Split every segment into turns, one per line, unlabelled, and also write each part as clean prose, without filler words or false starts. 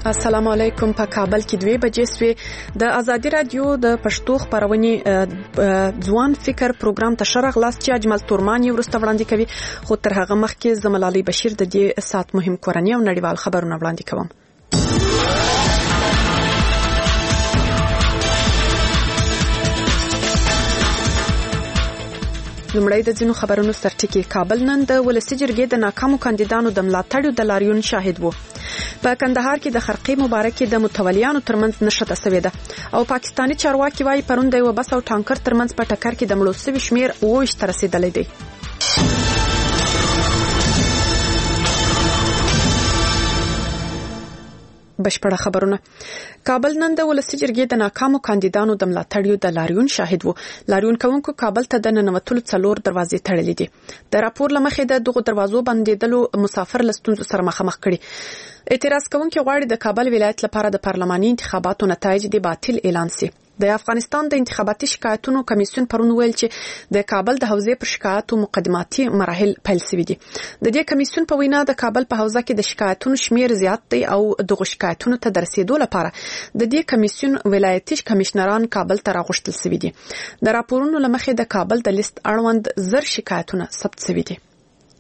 السلام علیکم. په کابل کې 2 بجې سوې د ازادي رادیو د پښتو خبرونه ځوان فکر پروګرام ته شرغ لاس چې اجمل تورمانی ورسته وړاندې کوي، خو تر هغه مخکې زمل علي بشیر د دې سات مهم کورنۍ او نړیوال خبرونه وړاندې کوم. لومړی د ځینو خبرونو سرټکی. کابل نن د ولسي جرګې د ناکامو کاندیدانو د ملاتړ د لاریون شاهد وو. په کندهار کې د خرقې مبارکي د متولیانو ترمنځ نشته سوې ده او پاکستاني چارواکي وايي پرون د یو بس او ټانکر ترمنځ په ټکر کې د مړو شوي شمیر 20 ته رسیدلی دی. بشپړه خبرونه. کابل نن د ولسي جرګې د ناکامو کاندیدانو د ملاتړ د لاریون شاهد وو. لاریون کوونکو کابل ته د ننوتلو 4 دروازې تړلې دي. د راپور لمخې د دغو دروازو بندیدلو مسافر لستونزو سره مخامخ کړي. اعتراض کوونکي غواړي د کابل ولایت لپاره د پارلماني انتخاباتو نتایج د باطل اعلان شي. د افغانستان د انتخاباتي شکایتونو کمیسیون پرون ویل چې د کابل د حوزې پر شکایتو مقدماتي مراحل پیل شوي دي. د دې کمیسیون په وینا د کابل په حوزه کې د شکایتونو شمیر زیات دی او دغه شکایتونو ته د رسیدو لپاره د دې کمیسیون ولایتي کمشنران کابل ته راغوښتل شوي دي. د راپورونو لمخې د کابل د لیست اړوند 1000 شکایتونه ثبت شوي دي.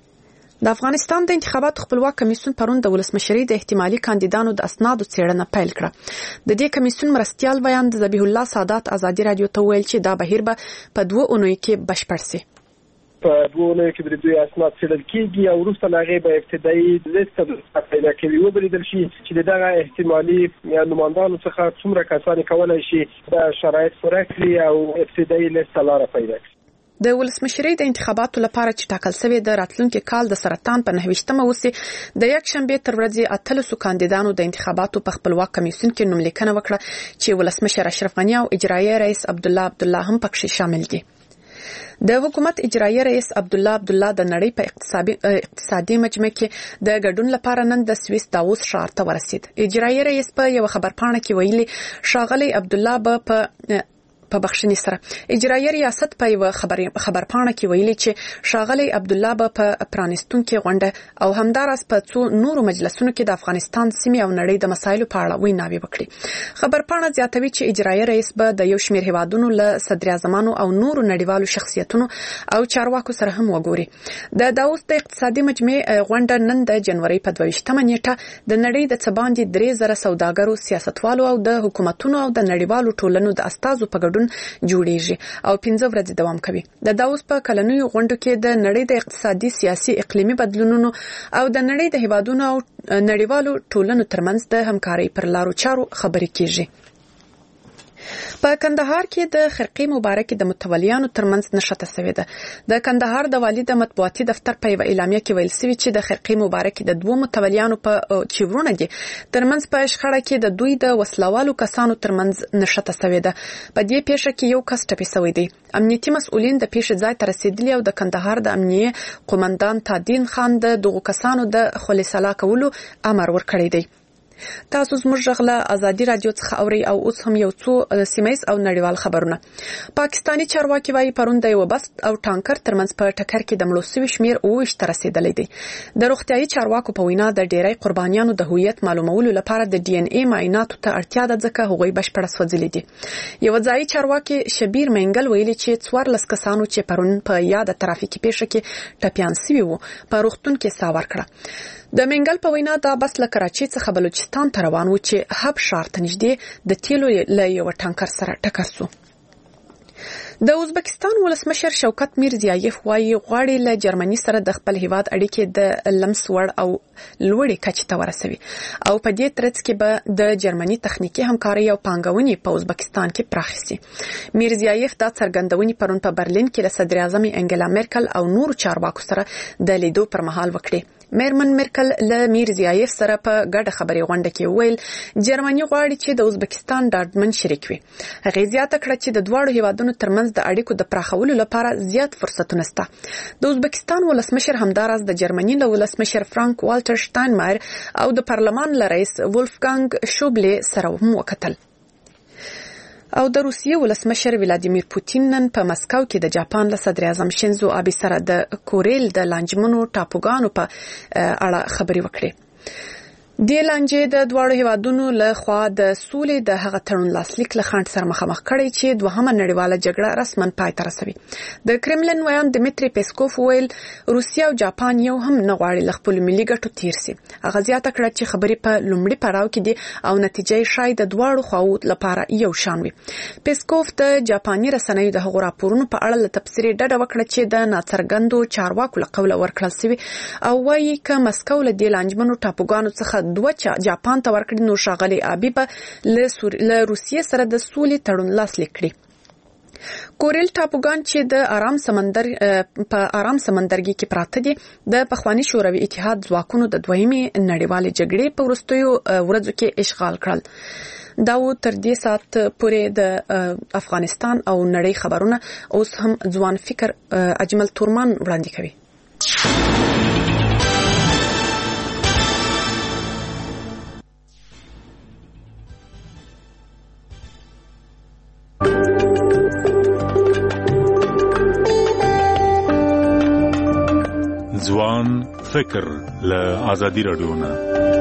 د افغانستان د انتخاباتو خپلواک کمیسیون پرون د ولسمشرۍ د احتمالي کاندیدانو د اسنادو څېړنه پیل کړه. د دې کمیسیون مرستیال بیان د ذبیح الله سادات ازادي رادیو ته ویل چې دا بهیر به په 2 اونیو کې بشپړ شي.
په 2 اونیو کې د دوی اسناد څېړل کېږي او وروسته هغه به ابتدایي لیست پیدا کوي وبریدل شي چې دغه احتمالي نمایندانو څخه څومره کسان کولای شي د شرایط پوره کړي او ابتدایي لیست لاره پیدا کړي.
د ولسمشرۍ د انتخاباتو لپاره چې ټاکل شوی د راتلونکي کال د سرطان په 29مه وسي د یک شنبه تر ورځې 13 کاندیدانو د انتخاباتو په خپلواک کمیسیون کې نوملیکنه وکړه چې ولسمشر اشرف غنی او اجرایي رئیس عبدالله هم پکې شامل دي. د حکومت اجرایي رئیس عبدالله د نړۍ په اقتصادي مجمع کې د ګډون لپاره نن د سویس داووس ښار ته ورسید. اجرایي رئیس په یو خبرپاڼه کې ویلي شاغلی عبدالله به په بخښنې سره اجرایي ریاست په یو خبرپاڼه کې ویلي چې شاغلی عبدالله به په پرانستونکو غونډه او همدارس په څو نورو مجلسونو کې د افغانستان سیمې او نړۍ د مسایلو په اړه ویناوي وکړي. خبرپاڼه زیاتوي چې اجرایي رئیس به د یو شمېر هیوادونو له صدر اعظمانو او نورو نړیوالو شخصیتونو او چارواکو سره هم وګوري. د داووس د اقتصادي مجمع غونډه نن د جنوري په 22مه نیټه د نړۍ د څباندې 3000 سوداګرو، سیاستوالو او د حکومتونو او د نړیوالو ټولنو د استازو په جوړیږي او 15 ورځې دوام کوي. د داووس په کلنیو غونډو کې د نړۍ د اقتصادي، سیاسي، اقلیمي بدلونونو او د نړۍ د هیوادونو او نړیوالو ټولنو ترمنځ د همکارۍ پر لارو چارو خبرې کیږي. په کندهار کې د خرقې مبارکي د متولیانو ترمنځ نشته سوې ده. د کندهار د والي د مطبوعاتي دفتر په اعلامیه کې ویل شوی چې د خرقې مبارکي د 2 متولیانو په چیورونه دي ترمنځ په شخړه کې د دوی د وسلوالو کسانو ترمنځ نشته سوې ده. په دې پیښه کې یو کس ټپي شوی دی. امنیتي مسؤلین د پیښې ځای ته رسیدلي او د کندهار د امنیه قومندان تادین خان د دغو کسانو د خلصلا کولو امر ورکړی دی. تاسو زموږ غلا ازادي رادیو څخه اوري او اوس هم یو څو سیمایز او نړیوال خبرونه. پاکستاني چارواکي وايي پرون د یو بس او ټانکر ترمنځ په ټکر کې د مړو شوي شمیر 20 ته رسیدلی دی. د روغتيایي چارواکو په وینا د ډیری قربانیانو د هویت معلومولو لپاره د ډي ان اي معایناتو ته اړتیا ده ځکه هغوی بشپړ سوځلي دي. یو ځایي چارواکي شبیر منګل ویلي چې 14 کسانو چې پرون په یاد ترافیکي پیښه کې ټپيان شوي وو په روغتون کې سا ورکړه. د منګل په وینا دا بس له کراچۍ څخه بلوچستان ته روان و چې هب ښار ته نږدې د تیلو له یو ټانکر سره ټکر شو. د ازبکستان ولسمشر شوکت میرزیایف وايي غواړي له جرمني سره د خپل هیواد اړیکې د لمس وړ او لوړې کچې ته ورسوي او په دې ترڅ کې به د جرمني تخنیکی همکاري او پانګونې په ازبکستان کې پراخ شي. میرزیایف دا څرګندونې پرون په برلین کې له صدر اعظم انګلا مرکل او نورو چارواکو سره د لیدو پر مهال وکړي. میرمن مرکل له میرزیایف سره په ګډه خبري غونډه کې ویل جرمني غواړي چې د ازبکستان ډاډمن شریک وي. هغه زیاته کړه چې د دواړو هیوادونو ترمنځ د اړیکو د پراخولو لپاره زیات فرصتونه شته. د ازبکستان ولسمشر همداراز د جرمني له ولسمشر فرانک والټر شتاینمایر او د پارلمان له رئیس ولفګانګ شوبلې سره هم وکتل. او د روسیې ولسمشر ولادیمیر پوتین نن په مسکو کې د جاپان له صدر اعظم شینزو آبې سره د کوریل د لانجمنو ټاپوګانو په اړه خبري وکړي. د لانجې د دواړو هیوادونو له خوا د سولې د هغه تړون لاسلیک له خنډ سره مخامخ کړي چې دوهمه نړیواله جګړه رسماً پای ته رسوي. د کرملین ویان دمیتری پیسکوف ویل روسیا او جاپان یو هم نه غواړي له خپل ملي ګټو تیر شي. هغه زیاته کړه چې خبرې په لومړي پړاو کې دي او نتیجه یې شاید د دواړو خواو لپاره یو شان وي. پیسکوف د جاپاني رسنیو د هغو راپورونو په اړه له تفسیري ډډه وکړه چې د ناڅرګندو چارواکو له قوله ورکړل شوی او وايي چې مسکو له دې لانجمنو ټاپوګانو څخه دوه جاپان ته ورکړي نو ښاغلي ابي به له روسیې سره د سولې تړون لاسلیک کړي. کوریل ټاپوګان چې د آرام سمندر په آرام سمندرګي کې پراته دي د پخوانی شوروي اتحاد ځواکونو د دویمې نړیوالې جګړې په وروستیو ورځو کې اشغال کړل. دا تر دې سات پورې د افغانستان او نړۍ خبرونه اوس هم ځوان فکر اجمل تورمان وړاندې کوي.
ځوان فکر له آزادي رادیو نه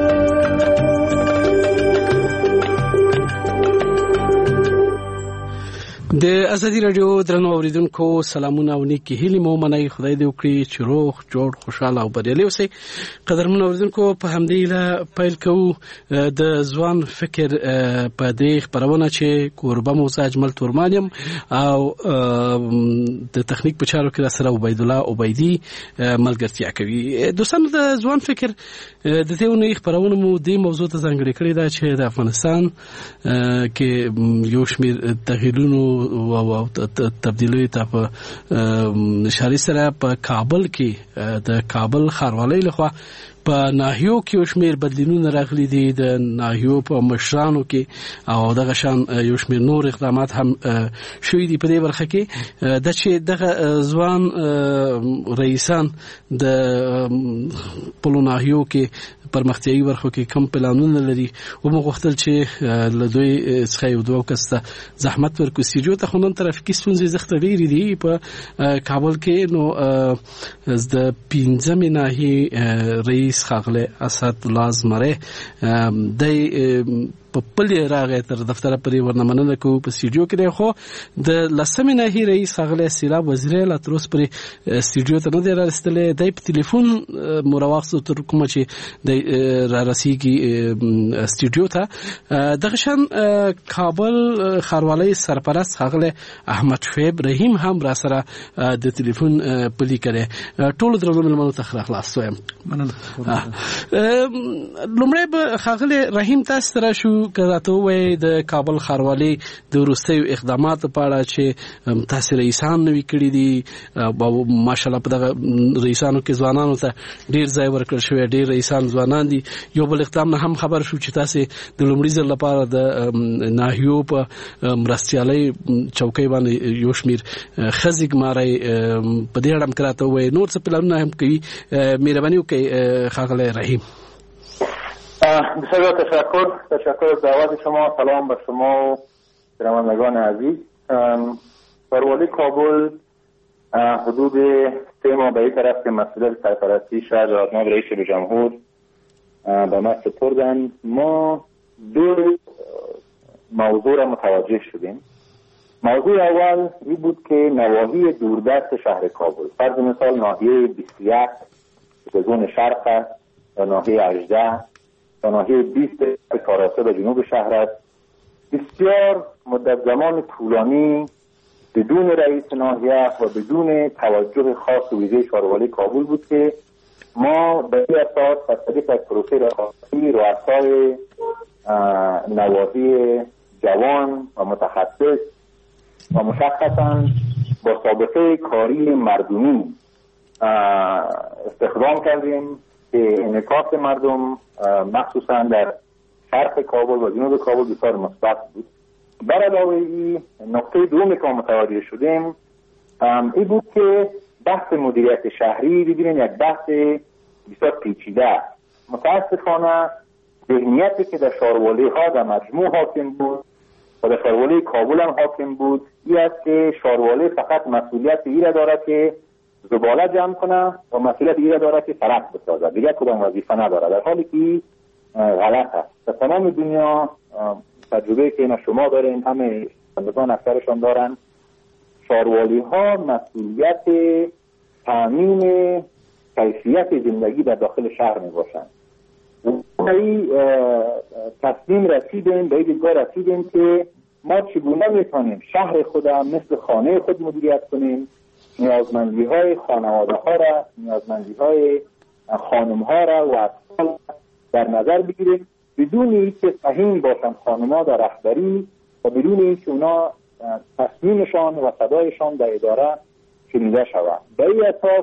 د ازادي رادیو درنو اوریدونکو سلامونه او نیکی هیله مو منای خدای دې وکړي چې روغ جوړ خوشاله او بریالي اوسئ. قدرمن اوریدونکو په همدې له پیل کوو د ځوان فکر په دې خبرونه چې قربه موسی اجمل تورمانیم او د تخنیک په چارو کې سره عبید الله عبیدی ملګرتیا کوي. دوستانو د ځوان فکر د دې ونې خبرونه مو د موضوع ته ځانګړي کړی دا چې د افغانستان کې یو شمېر تغییرونو او تبدیلی ته په شاري سره په کابل کې د کابل ښاروالۍ لخوا په ناحیو کې یو شمېر بدلونونه راغلي دي د ناحیو په مشرانو کې او دغه شان یو شمېر نور اقدامات هم شوي دي په دې برخه کې د چې دغه ځوان رئیسان د پلو ناحیو کې پرمختیایي برخو کې کم پلانونه لري او موږ غوښتل چې له دوی څخه یو دوه کسته زحمت ورکړو. سیریو ته خو نن ترافیکي ستونزې زښته ډېرې دي په کابل کې نو د 15مې ناحیې رئیس ښاغلی اسدالله زمری د په پلي راغی تر دفتر پرې ورنمنه کوو په سټوډیو کې دی خو د 10مې ناحیې رئیس ښاغلی سیلاب وزیری لا تر اوسه پرې سټوډیو ته نه دی راستلی. دی په تلیفون مو راواخیستو تر کومه چې دی رارسیږي سټوډیو ته. دغه شان کابل ښاروالۍ سرپرست ښاغلی احمد شعیب رحیم هم را سره د تلیفون پلي کړی. ټولو درنو مېلمنو ته ښه راغلاست وایم. لومړی به ښاغلی رحیم تاسو ته راشو که راته ووایئ د کابل ښاروالۍ د وروستیو اقداماتو په اړه چې تاسې رئیسان نوي کړي دي او ماشاءالله په دغه رئیسانو کې ځوانانو ته ډېر ځای ورکړل شوی، ډېر رئیسان ځوانان دي. یو بل اقدام نه هم خبر شو چې تاسې د لومړي ځل لپاره د ناحیو په مرستیالۍ چوکۍ باندې یو شمېر ښځې ګمارئ. په دې اړه هم که راته ووایئ نور څه پلانونه هم کوي. مهرباني وکړئ خاغلی رحیم.
بسیار تشکر از دعوت شما. سلام به شما و شنوندگان عزیز. ښاروالۍ کابل حدود 3 ماه به این طرف که مسئولیت سرپرستی شهر را جناب رئیس جمهور به ما سپردند، ما دو موضوع را متوجه شدیم. موضوع اول این بود که نواحی دوردست شهر کابل، فرض مثال ناحیه 21 که زون شرق است و ناحیه 18 و ناحیه 20 که کاراسته به جنوب شهر است، بسیار مدت زمان طولانی بدون رئیس ناحیه و بدون توجه خاص و ویژه ښاروالۍ کابل بود که ما به این اساس از طریق از پروسه رئاستی رؤسای نواحی جوان و متخصص و مشخصا با سابقه کاری مردمی استخدام کردیم که انعکاس مردم مخصوصا در شرق کابل و جنوب کابل بسیار مثبت بود. بر علاوه این نقطه دومی که متوجه شدیم این بود که بحث مدیریت شهری ببینید یک بحث بسیار پیچیده است. متاسفانه ذهنیتی که در ښاروالۍ ها در مجموع حاکم بود و در ښاروالۍ کابل هم حاکم بود این است که ښاروالۍ فقط مسئولیت این را دارد که زباله جمع کنه و مسئولیت این را دارد که سړک بسازد، دیگر کدام وظیفه ندارد، در حالی که غلط است. در تمام دنیا تجربه که اینا شما دارین، همه بندگان اکثرشان دارن، شاروالی ها مسئولیت تامین کیفیت زندگی در داخل شهر می باشند. تصمیم رسیدیم، به دیدگاه رسیدیم که ما چگونه میتونیم شهر خود مثل خانه خود مدیریت کنیم، نیازمندی های خانواده ها را، نیازمندی های خانم ها را و اطفال در نظر بگیریم، بدون اینکه سهیم باشن خانم ها در رهبری و بدون اینکه اونا تصمیمشان و صدایشان در اداره شنیده شود. به این اساس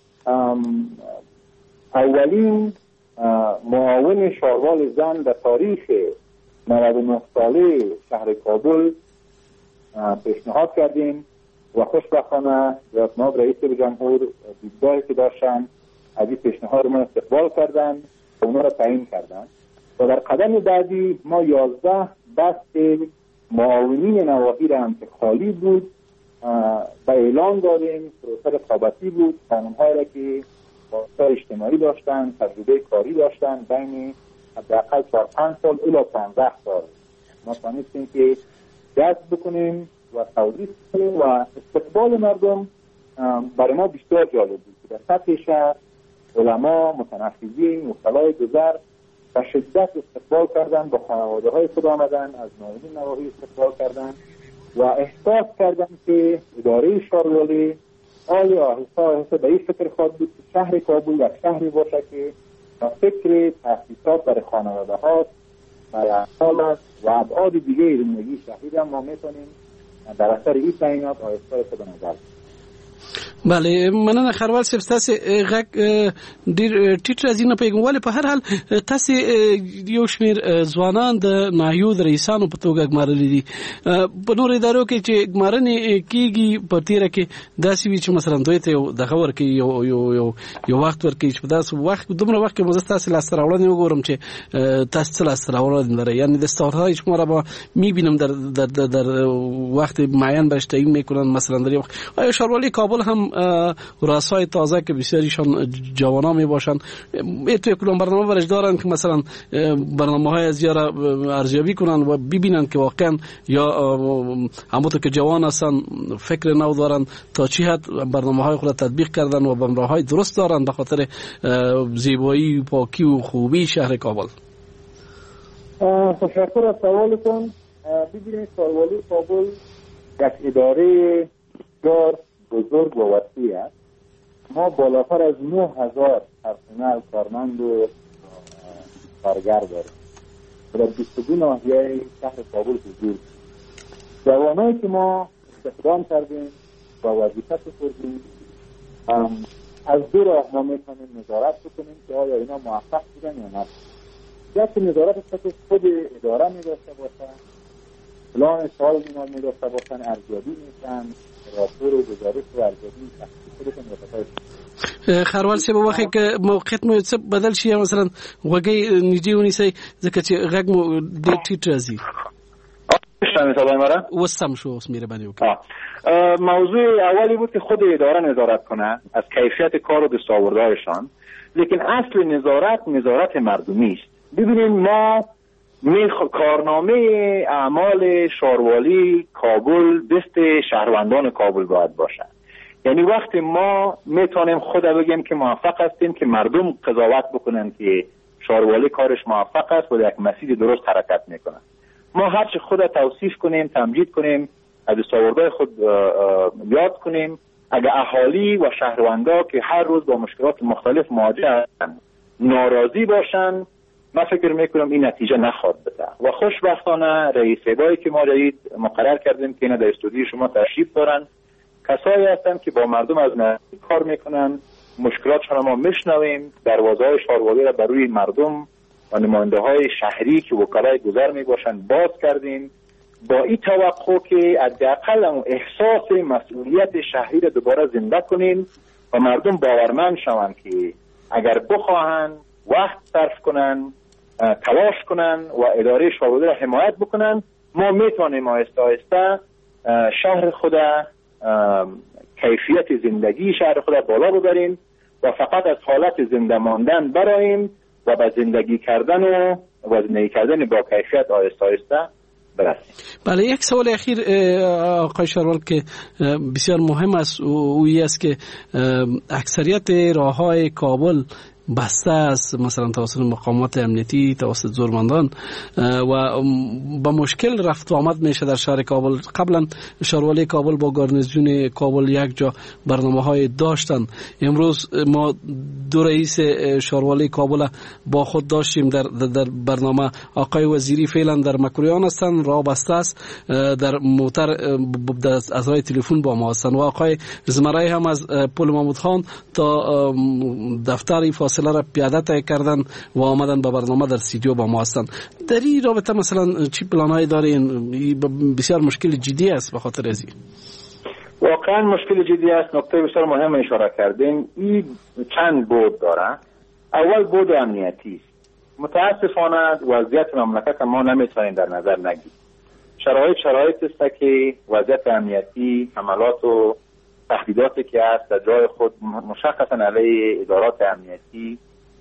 اولین معاون شاروال زن در تاریخ 99 ساله شهر کابل پیشنهاد کردیم و خوشبختانه جناب رئیس جمهور دیدگاهی که داشتن از این پیشنهاد ما استقبال کردن و اونا را تعیین کردن و در قدم بعدی ما 11 دست معاونین نواحی را هم که خالی بود به اعلان دادیم. پروسه رقابتی بود، خانم‌هایی را که باستار اجتماعی داشتن، تجربه کاری داشتن، بین حداقل 4-5 سال الی 15 سال ما تونستیم که جذب بکنیم و توضیح کنیم و استقبال مردم برای ما بسیار جالب بود که در سطح شهر علما، متنفذین، وکلای گذر به شدت استقبال کردن، با خانواده های خود آمدن، از معاونین نواحی استقبال کردن و احساس کردن که اداره شاروالی آیا آهسته به این فکر خواهد بود که شهر کابل یک شهری باشه که با فکر تاسیسات برای خانواده ها برای اطفال است و ابعاد دیگه زندگی شهری هم ما میتونیم در اثر این تعیینات آهسته خود نظر.
بله، مننه خروال صاحب، تاسو غږ ډیر ټیټ راځي نه پیغام، ولې په هر حال تاسو یو شمیر ځوانان د ناحیو د رئیسانو په توګه ګمارلي دي په نور ادارو کې چې ګمارنې کیږي په تیره کې داسې وي چې مثلا دوی ته دغه ورکې یو وخت ورکې چې په داسې وخت دومره وخت کې مزه تاسو لاس راوړنې وګورم چې تاسو لاس راوړنې لري، یعنی د استارهای شما را با میبینم در وقت معین بهش تعیین میکنن. مثلا در آیا شاروالی کابل هم رؤسای تازه که بسیاریشان جوانا می باشن توی کدام برنامه برش دارن که مثلا برنامه های از یارا ارزیابی کنن و ببینن که واقعا یا همونطور که جوان هستن فکر نو دارن تا چی حد برنامه های خود تطبیق کردن و برنامه های درست دارن به خاطر زیبایی و پاکی و خوبی شهر کابل.
تشکر از سوالتون. ببینید شاروالی کابل یک اداره دار بزرگ و وسیع است. ما بالاتر از 9000 پرسنل کارمند و کارگر داریم. در 22 ناحیه شهر کابل حضور. جوانایی که ما استخدام کردیم و وظیفه سپردیم از دو راه ما میتونیم نظارت بکنیم که آیا اینا موفق بودن یا نه. یکی نظارت است که خود اداره می‌داشته باشه، پلان سال می‌داشته باشن، ارزیابی میشن، راپور و گزارش و ارزیابی خودتون متفاوت.
خروال صاحب وخت کې موقعیت مو څه بدل شي، مثلا وګي نږدې ونیسي ځکه چې غږ مو ډېر ټیټ راځي.
شامل صدای مرا
وسم شو اوس میره باندې وکړه.
موضوع اولی بود که خود اداره نظارت کنه از کیفیت کار و دستاوردهایشان، لیکن اصل نظارت مردمی است. ببینید ما کارنامه اعمال شاروالی کابل دست شهروندان کابل باید باشه. یعنی وقتی ما میتونیم خود بگیم که موفق هستیم که مردم قضاوت بکنن که شاروالی کارش موفق است و یک مسیر درست حرکت میکنه. ما هرچی خود توصیف کنیم، تمجید کنیم، از دستاوردهای خود یاد کنیم، اگر اهالی و شهروندا که هر روز با مشکلات مختلف مواجه هستند ناراضی باشن، من فکر میکنم این نتیجه نخواهد بده. و خوشبختانه رئیس اداره‌ای که ما جدید مقرر کردیم که اینا در استودیو شما تشریف دارن، کسایی هستند که با مردم از نزدیک کار میکنن، مشکلاتشون ما میشنویم، دروازه‌های شاروالی را بر روی مردم و نماینده‌های شهری که وکلای گذر میباشن باز کردیم، با این توقع که حداقل احساس مسئولیت شهری را دوباره زنده کنیم و مردم باورمند شوند که اگر بخواهند وقت صرف کنن، تلاش کنن و اداره شاروالی را حمایت بکنن، ما میتونیم آهسته آهسته شهر خود کیفیت زندگی شهر خود بالا ببریم و فقط از حالت زنده ماندن براییم و به زندگی کردن و زندگی کردن با کیفیت آهسته آهسته برسیم.
بله، یک سوال اخیر آقای شاروال که بسیار مهم است اویی است که اکثریت راههای کابل بسته است، مثلا توسط مقامات امنیتی، توسط زورمندان و با مشکل رفت و آمد میشه در شهر کابل. قبلا شاروالی کابل با گارنیزیون کابل یک جا برنامه‌های داشتن. امروز ما دو رئیس شاروالی کابل با خود داشتیم در برنامه. آقای وزیری فعلا در مکرویان هستند، راه بسته است، در موتر از راه تلفن با ما هستند و آقای زمرای هم از پل محمود خان تا دفتر فاصله را پیاده طی کردن و آمدن به برنامه در استودیو با ما هستند. در این رابطه مثلا چی پلان‌هایی دارین؟ بسیار مشکل جدی است به خاطر ازی.
واقعا مشکل جدی است. نکته بسیار مهم اشاره کردین. این چند بود داره. اول بود امنیتی است. متاسفانه وضعیت مملکت ما نمیتونیم در نظر نگیریم. شرایط است که وضعیت امنیتی، حملات و تهدیداتی که است در جای خود مشخصا علیه ادارات امنیتی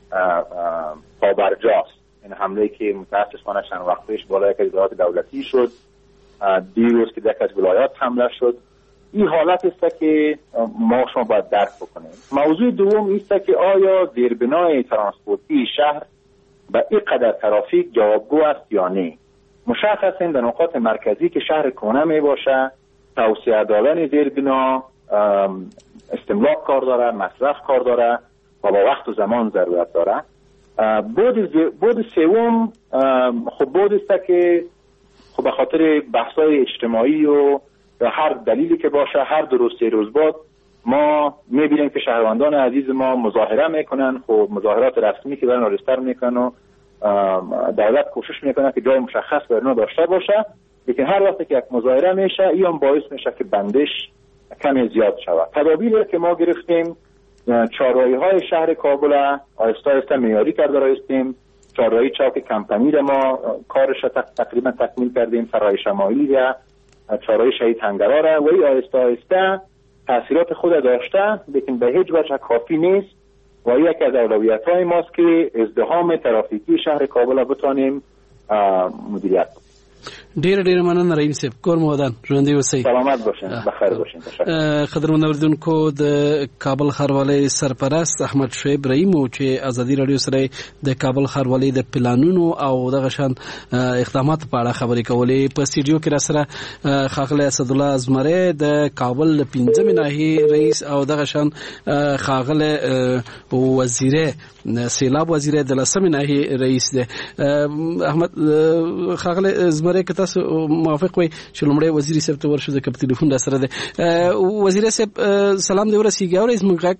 پابرجاست. این حمله که متاسفانه چند وقت پیش بالای یک ادارات دولتی شد، دیروز که یک از ولایات حمله شد، این حالت است که ما شما باید درک بکنیم. موضوع دوم است که آیا زیربنای ترانسپورتی شهر به این قدر ترافیک جوابگو است یا نه. مشخصا در نقاط مرکزی که شهر کهنه می باشه، توسعه دادن زیربنا استملاک کار داره، مصرف کار داره و با وقت و زمان ضرورت داره. بود سوم خب بود است که خب به خاطر بحث‌های اجتماعی و هر دلیلی که باشه، هر دو روز سه روز بعد ما می‌بینیم که شهروندان عزیز ما مظاهره میکنن. خب مظاهرات رسمی که برای رجیستر میکنن و دولت کوشش میکنه که جای مشخص برای اونا داشته باشه، لیکن هر وقت که یک مظاهره میشه این باعث میشه که بندش کمی زیاد شود. تدابیری که ما گرفتیم، چهارراهی‌های شهر کابل آهسته آهسته معیاری کرده رایستیم. چهارراهی چوک کمپنی را ما کارش تقریبا تکمیل کردیم، سرای شمالی و چهارراهی شهید هنگرا را و این آهسته آهسته تاثیرات خود داشته، لیکن به هیچ وجه کافی نیست و یکی از اولویت‌های ماست که ازدحام ترافیکی شهر کابل بتانیم مدیریت.
ډیر مننه رئیم صاحب. کور مو ودان، ژوندۍ اوسئ.
سلامت باشئ، بخیر باشئ.
قدرمن اوریدونکو، د کابل ښاروالۍ سرپرست احمد شعیب رئیم چې ازادي رادیو سره د کابل ښاروالۍ د پلانونو او دغه شان اقدامات په اړه خبرې کولې. په استډیو کې را سره ښاغلی اسدالله ازمری د کابل 15 ناحیې رئیس او دغه شان ښاغلی وزیر سیلاب وزیر د 10 ناحیې رئیس دی. احمد ښاغلی ازمری که تاسو موافق وئ چې لومړی وزیر صاحب ته ورشو، ځکه په تلیفون را سره دی. وزیر صاحب سلام دې ورسیږي، اورئ زموږ غږ؟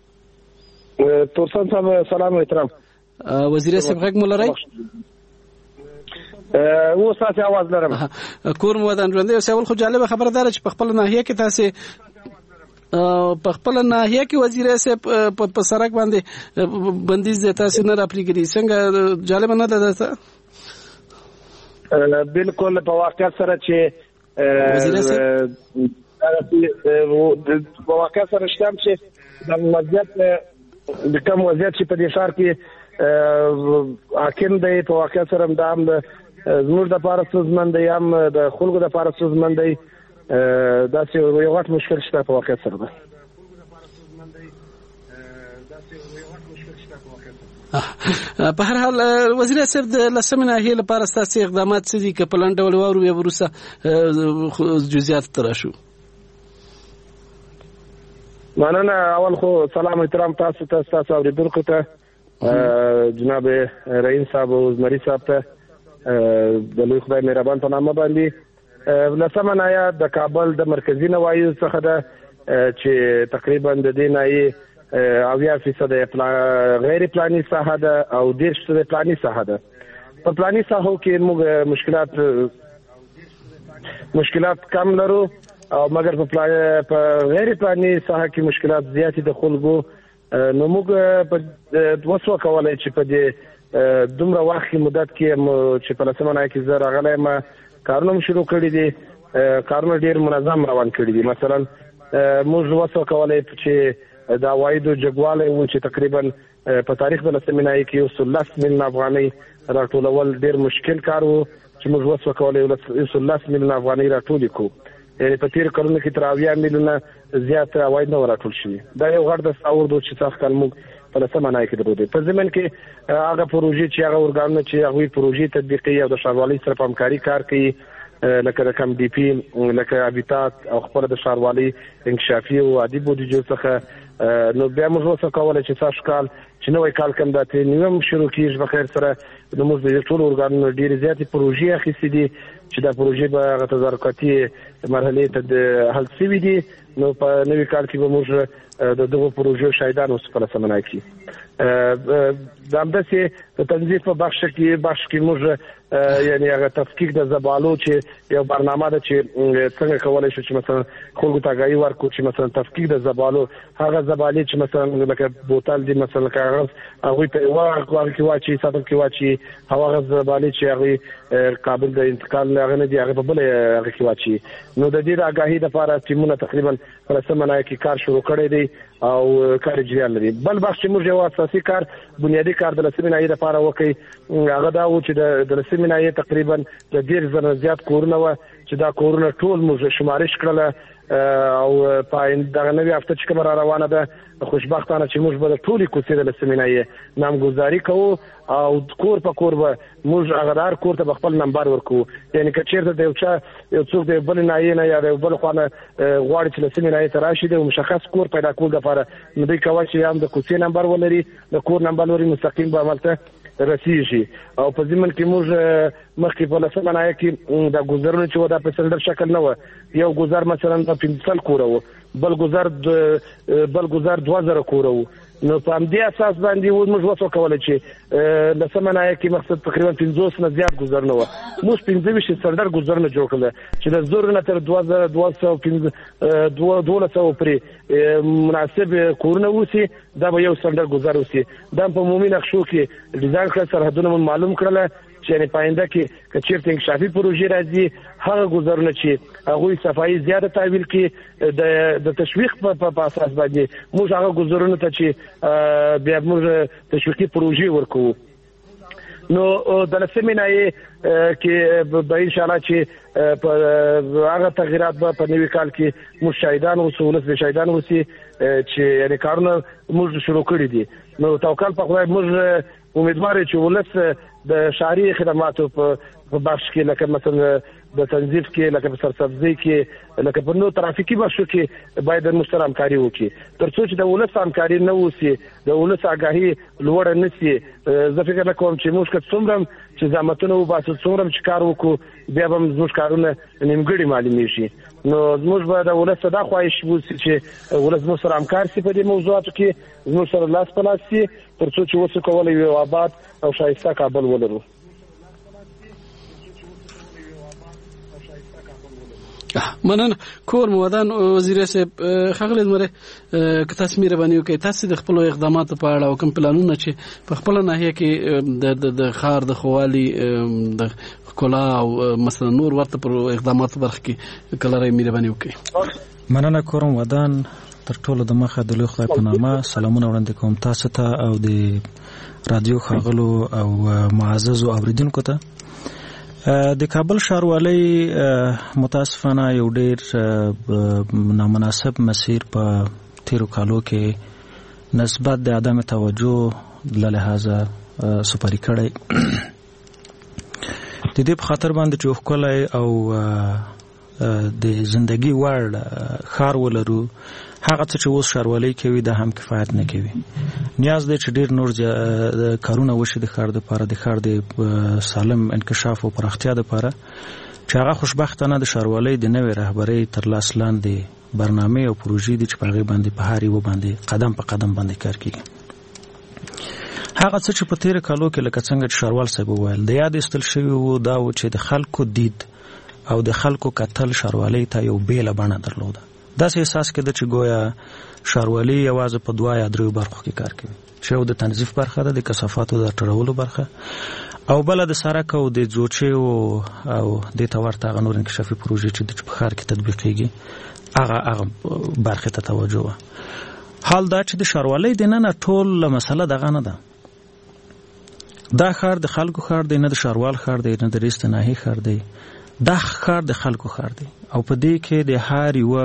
تورسن صاحب سلام و احترام.
وزیر صاحب غږ مو لرئ؟
و ستاسې اواز لرم.
کور مو ودان، ژوندی اوسئ. اول خو جالبه خبره ده چې په خپله ناحیه کې تاسې په خپله ناحیه کې وزیر صاحب په سړک باندې بندیز دی تاسې نه راپرېږدي. څنګه جالبه نه ده درته؟
بالکل په واقعیت سره چې په واقعیت سره شته چې د وضعیت د کوم وضعیت چې په دې ښار کې حاکم دی، په واقعیت سره دا هم زموږ دپاره ستونزمن دی، هم د خلکو دپاره ستونزمن دی. داسې یو غټ مشکل شته په واقعیت سره ده.
په هر حال وزیر صاحب د 10 ناحیې لپاره ستاسو اقدامات څه دي؟ که په لنډ ډول واورو بیا وروسته جزئیات ته راشو.
مننه. اول خو سلام احترام تاسو ته، تاسو اوریدونکو ته، جناب رئیم صاحب او زمری صاحب ته د لوی خدای مهربان په نامه باندې. 10 ناحیه د کابل د مرکزی نواحیو څخه ده چې تقریبا د دې ناحیې 80% غیر پلاني ساحه ده او 10% پلاني ساحه ده. په پلاني ساحو کې موږ مشکلات کم لرو او مګر په غیر پلاني ساحه کې مشکلات زیات دي خلکو. نو موږ په وسو کولای چې په دې دومره وخت مدت کې چې په 10 ناحیه کې زه راغلی ما کارونه شروع کړی دي، کارونه ډیر منظم روان کړی دي. مثلا موږ وسو کولای چې د عوایدو جګوالی و چې تقریبا په تاریخ د سیمینای کې 10 میلیون افغانۍ راټولول ډیر مشکل کار و چې موږ وسو کولای 10 میلیون افغانۍ راټول کړو. یعنی په تیر کلونو کې تر 80 میلیونه زیات عواید نه راټول شوي. دا یو غړ د تصور د چې څخه کال موږ په سیمینای کې درلودې. په ضمن کې هغه پروژې چې هغه ورګانونه چې هغه پروژې تطبیقي او د ښاروالۍ سره په همکاري کار کوي لکه د کم ډي پی لکه هابیتات او خپل د ښاروالۍ انکشافي او عادي بودیجو څخه نو بیا موږ وسو کولای چې تاسو کال چې نوې کال کوم د تنویم شروع کیږي بخیر سره د موږ د ټول ورګانونو ډېر زیاتې پروژې اخیستې دي چې دا پروژې به تدارکاتي مرحله ته حل شوي دي. نو په نوې کال کې به موږ د دغه پروژو شاهدان اوس په سمنای کې د همداسې د تنظیف په بخش کې موږ یعنی هغه تفکیک د زبالو چې یو برنامه ده چې څنګه کولای شو چې مثلا خلکو ته آگاهي ورکړو چې مثلا تفکیک د زبالو هغه زبالې چې مثلا لکه بوتل دي مثلا کاغذ هغه په واغ کې واچي ساتل کې واچي هغه زبالې چې هغه قابل د انتقال هغه نه دي هغه په بل هغه کې واچي. نو د دې آگاهي لپاره ټیمونه تقریبا په سمنای کې کار شروع کړی دی او کار جریان لري. بل بخش چې موږ یو اساسي کار بنیادی کار د سیمینای لپاره وکړي هغه دا و چې د سیمینای تقریبا د 10,000 زیات کورونه و چې دا کورونه ټول موږ شمارش کړل او په دغه نوې هفته چې کومه روانه ده خوشبختانه چې موږ به ټولې کوڅې د سیمینای نامګذاري کوو او کور په کور به موږ هغه کور ته خپل نمبر ورکو. یعنی که چیرته د یو څوک د بل نه یا د بل خانه غواړي چې سیمینای ته راشي د مشخص کور پیدا کول لپاره نو دوی کوي چې هم د کوڅې نمبر ولري د کور نمبر ولري مستقیم به عملته رسیږي. او په ضمن کې موږ مخکې په سیمینای کې د گذرونو چې ودا په سلندر شکل نه و یو گذر مثلا په 15 کور و بل گذر 2000 کور و. نو په دې اساس باندې موږ وڅو کولای چې د سیمینای کې مقصد تقریبا 500 نه زیات گذر نه و موږ 15 سلندر گذر نه جوړ کړل چې د زور نه تر 2200 پرې مناسب کورونه وسی دا به یو سلندر گذر وسی. دا په عمومي نقشو کې ډیزاین کړ سرحدونه معلوم کړل چې نه پاینده کې کچیرته انکشافي پروژې راځي هغه گذرونه چې هغه صفایي زیاته تعویل کې د تشویق په اساس باندې موږ هغه گذرونه ته چې بیا موږ تشویقي پروژې ورکو. نو د سیمینای کې به ان شاء الله چې په هغه تغیرات په نوي کال کې مشاهدان او سہولت به شاهدان وسی چې یعنی کارونه موږ شروع کړی دي. نو توکل په خدای موږ امیدوار چې ولس د شهري خدماتو په بخش کې لکه مثلا د تنظیف کې لکه په سرسبزي کې لکه په نو ترافیکي بخشو کې باید مشترک همکاري وکړي تر څو چې د ولس همکاري نه وسی د ولس آگاهي لوړ نه سي. زه فکر کوم چې موږ څومره چې زحمتونه وباسو څومره چې کار وکړو بیا به موږ کارونه نیمګړي معلومي شي. نو موږ به د ولس صدا خواهش وسی چې ولس مو سره همکار سي په دې موضوعاتو کې موږ سره لاس په لاس سي تر څو چې وسو کولای یو آباد او شایسته کابل ولرو.
مننه کور مودان وزیر صاحب خغل مره که تاسو مې ربانیو کې تاسو د خپل اقداماتو په اړه او کوم پلانونه چې په خپل ناحیه کې د خار د خوالي د کلا او مثلا نور ورته پر اقداماتو برخه کې کله راي مې ربانیو کې
مننه کور مودان تر ټولو د مخه د لوی خدای په نامه سلامونه وړاندې کوم تاسو ته او د رادیو خغلو او معزز اوریدونکو ته. د کابل ښاروالۍ متاسفانه یو ډېر نامناسب مسیر په تیرو کالو کې نسبت د عدم توجه له لحاظه سپاري کړی. د دې په خاطر باندې چې ښکلی او د زندگی وړ ښار ولرو هغه څه چې اوس ښاروالۍ کوي دا هم کفایت نه کوي. نیاز دی چې ډېر نور کارونه وشي د ښار دپاره د ښار د سالم انکشاف او پراختیا دپاره چې هغه خوشبختانه د ښاروالۍ د نوې رهبرۍ تر لاس لاندې برنامې او پروژې دي چې په هغې باندې په هر یوه باندې قدم په قدم باندې کار کېږي. هغه څه چې په تېره کالو کې لکه څنګه چې ښاروال صاحب وویل د یاد ایستل شوي وو دا و چې د خلکو دید او د خلکو کتل ښاروالۍ ته یو بیله بڼه درلوده. داسې احساس کېده چې گویا ښاروالي یوازې په 2 یا 3 برخو کې کار کوي چې یو د تنظیف برخه ده د کثافاتو د راټولولو برخه او بله د سړک او د ځوچې او دې ته ورته هغه نور انکشافي پروژې چې په ښار کې تطبیقېږي هغه برخې ته توجه وه. حال دا چې د ښاروالۍ دننه ټول مسله دغه نه ده. دا ښار د خلکو ښار دی، نه د ښاروال ښار دی، نه د رئیس د ناحیې ښار دی. دا ښار د خلکو ښار دی او په دې کې د هر یوه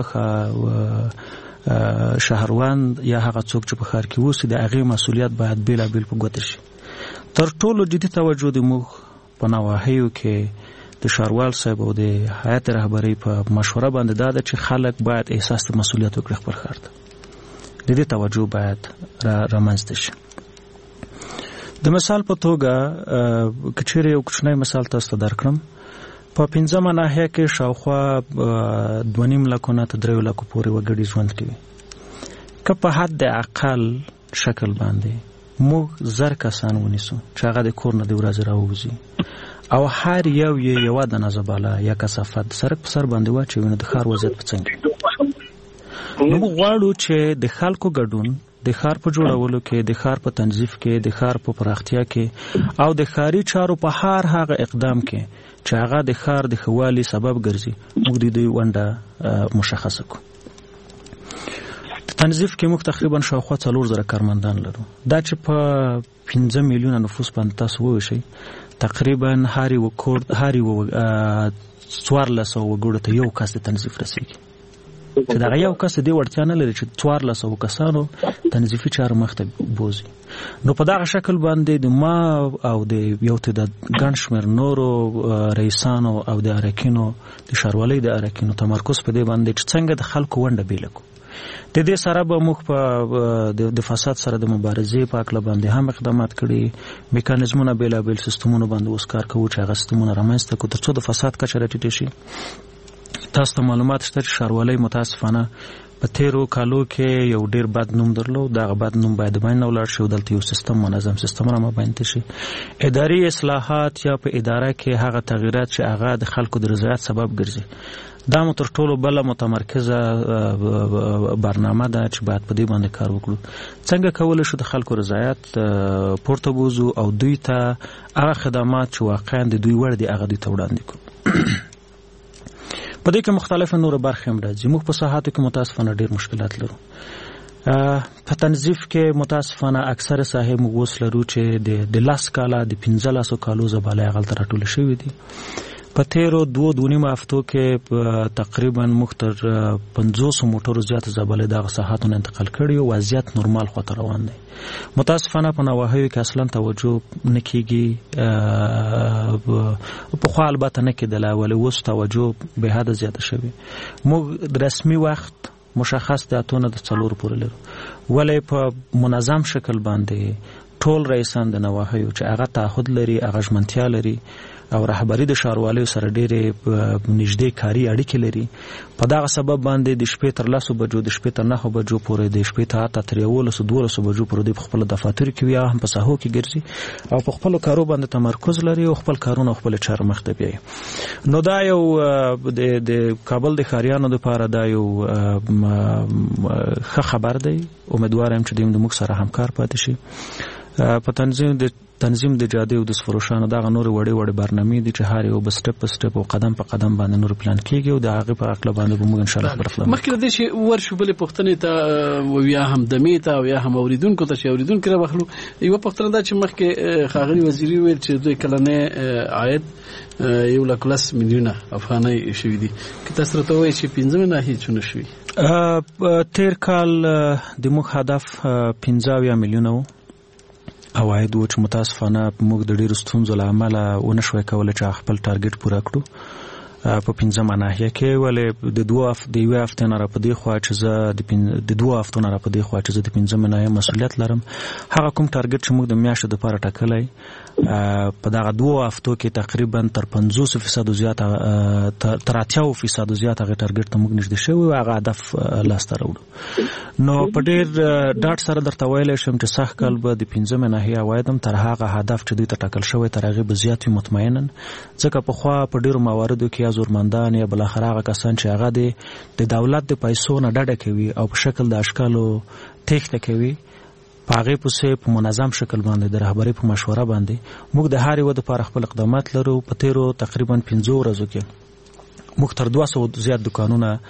شهروند یا هغه څوک چې په ښار کې اوسي د هغې مسؤلیت باید بېلابېل په ګوته شي. تر ټولو جدي توجه د موږ په نواحیو کې د ښاروال صاحب او د هیئت رهبرۍ په مشوره باندې دا ده چې خلک باید احساس د مسؤلیت وکړي خپل ښار ته. د دې توجه باید رامنځته شي. د مثال په توګه که چیرې یو کوچنی مثال تاسو ته درکړم، په 5مه ناحیه کې شاوخوا 2.5 لکو نه تر 3 لکو پورې وګړي ژوند کوي. که په حد اقل شکل باندې موږ 1000 کسان ونیسو چې هغه د کور نه د ورځې راووځي او هر یو یوه دانه زباله یا کثافت سرک په سر باندې واچوي، نو د ښار وضعیت به څنګه؟ نو موږ غواړو چې د خلکو ګډون د ښار په جوړولو کې، د ښار په تنظیف کې، د ښار په پراختیا کې او د ښاري چارو په هر هغه اقدام کې چې هغه د ښار د ښه والي سبب ګرځي، موږ د دوی ونډه مشخصه کړو. تنظیف کې موږ تقریبا شاوخوا 4000 کارمندان لرو. دا چې په 15 میلیونه نفوس باندې تاسو وویشئ، تقریبا هر یو 1400 وګړو ته یو کس د تنظیف رسیږي، چې دغه یو کس دې وړتیا نه لري چې 1400 کسانو تنظیفي چارو مخته بوزي. نو په دغه شکل باندې د ما او د یو تعداد ګڼ شمېر نورو رئیسانو او د اراکینو د ښاروالۍ د اراکینو تمرکز په دې باندې چې څنګه د خلکو ونډه بیله کړو. د دې سره به موږ په د فساد سره د مبارزې په هکله باندې هم اقدامات کړي، میکانیزمونه بېلابېل سیستمونو باندې اوس کار کوو چې هغه سیستمونه رامنځته کړو تر څو د فساد کچه راټیټه شي. تاسو ته معلومات شته چې ښاروالۍ متاسفانه په تیرو کالو کې یو ډیر بد نوم درلود. دغه بد نوم باید د منځه ولاړ شي او دلته یو سیستم منظم سیستم رامنځته شي. اداري اصلاحات یا په اداره کې هغه تغییرات چې هغه د خلکو د رضایت سبب ګرځي، دا مو تر ټولو بله متمرکزه برنامه ده چې باید په دې باندې کار وکړو. څنګه کولی شو د خلکو رضایت پورته بوزو او دوی ته هغه خدمات چې واقعا د دوی وړ دي هغه دوی ته وړاندې کړو. په دې کې مختلفه نور برخې هم راځي. موږ په ساحاتو کې متاسفانه ډېر مشکلات لرو. په تنظیف کې متاسفانه اکثره ساحې موږ اوس لرو چې د 10 کاله د 15 کالو زبالې هغلته راټولې شوي دي. په تیرو 2.5 هفتو کې تقریبا موږ تر 500 موټرو زیات زبالې دغه ساحاتو نه انتقال کړي او وضعیت نورمال خواته روان دی. متاسفانه په نواحیو کې اصلا توجه نه کیږي، پخوا البته نه کېدله ولې اوس توجه به حده زیاته شوې. موږ رسمي وخت مشخص د 8 نه 4 پورې لرو، ولې په منظم شکل باندې ټول رئیسان د نواحیو چې هغه تعهد لري، هغه ژمنتیا لري او رهبری د ښاروالۍ سره ډېرې نږدې کاري اړیکې لري. په دغه سبب باندې د شپې تر 10 بجو، د شپې تر 9 بجو پورې، د شپې تر 11-12 بجو پورې د خپل دفاتر کې وي، هم په ساحو کې ګرځي او په خپل کارو باندې تمرکز لري او خپل کارونه خپل چارو مخ ته بیایي. نو دا یو د کابل د ښاریانو لپاره دا یو ښه خبر دی. امیدوارم چې د موږ سره همکار پاتې شي. په تنظیم د جادې او د سفروشانو دغه نور وړې برنامې دي چې هر یو به سټپ په سټپ او قدم په قدم باندې نور پلان کیږي او د هغه په عقل باندې به موږ ان شاء الله برخلاف.
مخکې د شي ورشو بلې پښتنې ته یا هم دمې ته او یا هم اوریدونکو ته اوریدونکو راوخلو. یو پښتنه دا چې مخکې خاغلی وزیری ویل چې دوی کلنې عاید 1.10 میلیونه افغانۍ شوې دي. که تاسو راته وایئ چې 15 نه هیڅ نه شوي.
تیر کال د موږ هدف 15 میلیونه و عواید و چې متاسفانه موږ د ډېرو ستونزو له امله ونه شوی کولی چې خپل ټارګټ پوره کړو په 15مه ناحیه کې. ولې د 2 هفتې نه راپدې خوا چې زه د 2 هفتو نه راپدې خوا چې زه د 15مه ناحیه مسؤلیت لرم، هغه کوم ټارګټ چې موږ د میاشتې دپاره ټاکلی په دغه 2 هفتو کې تقریبا تر 50% زیات تر 80% زیات هغه ټارګټ ته موږ نږدې شوي او هغه هدف لاسته راوړو. نو په ډېر ډاډ سره درته ویلی شم چې سږ کال به د 15مه ناحیه عواید هم تر هغه هدف چې دوی ته ټاکل شوی تر هغې به زیات وي مطمئنا، ځکه پخوا په ډېرو مواردو کې زورمندان یا بالاخره هغه کسان چې هغه د دولت د پیسو نه ډډه کوي او په شکل د اشکالو تېښته کوي، په هغې پسې په منظم شکل باندې د رهبرۍ په مشوره باندې موږ د هر یوه دپاره خپل اقدامات لرو. په تیرو تقریبا 15 ورځو کې موږ تر 200 زیات دکانونه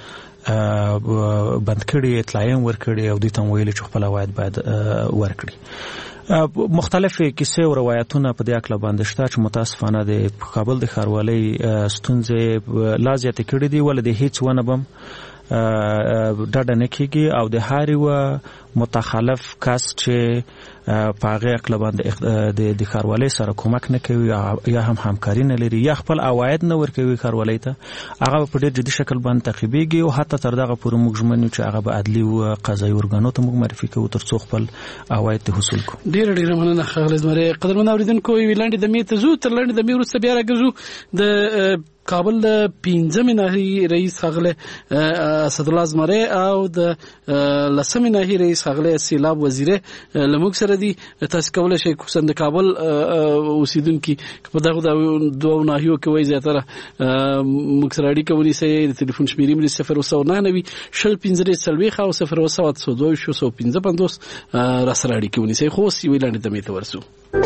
بند کړي اطلاعیه ورکړي او د تم ویل چې خپل عواید باید ورکړي. مختلفه کیسې او روایتونه په دې اړه باندې شته چې متاسفانه د کابل د ښاروالۍ ستونزې لا زیاتې کړې دي ولې د هیڅ ونه بم ډاډه نه کېږي او د هر یو متخلف کس چې په هغه اړه باندې د ښاروالۍ سره کومک نه کوي یا هم همکاري نه لري یا خپل عواید نه ورکوي ښاروالۍ ته هغه په ډېر جدي شکل باندې تعقیبېږي او حتی تر دغه پورې موږ ژمن یو چې هغه به عدلي او قضایي ارګانو ته موږ معرفي کوو تر څو خپل عواید ته حاصل کړو.
ډېر مننه ښاغلی زمری. قدرمن اورېدونکو ویلاندې د می ته زو تر لاندې د می وروسته بیا راګرځو. د کابل د 15مې ناحیې رئیس ښاغلی اسدالله زمری او د 10مې ناحیې رئیس ښاغلی سیلاب وزیره لموږ سره دي. تاسو کولای شئ خصوصا د کابل اوسیدونکو په دغه دوه ناحیو کې وایي زیاتره موږ سره اړیکه ونیسئ. د ټلیفون شمیرې مې 099 شل 15 او 00702 را سره اړیکه ونیسئ. خو اوس یو لاندې د میته ورسو.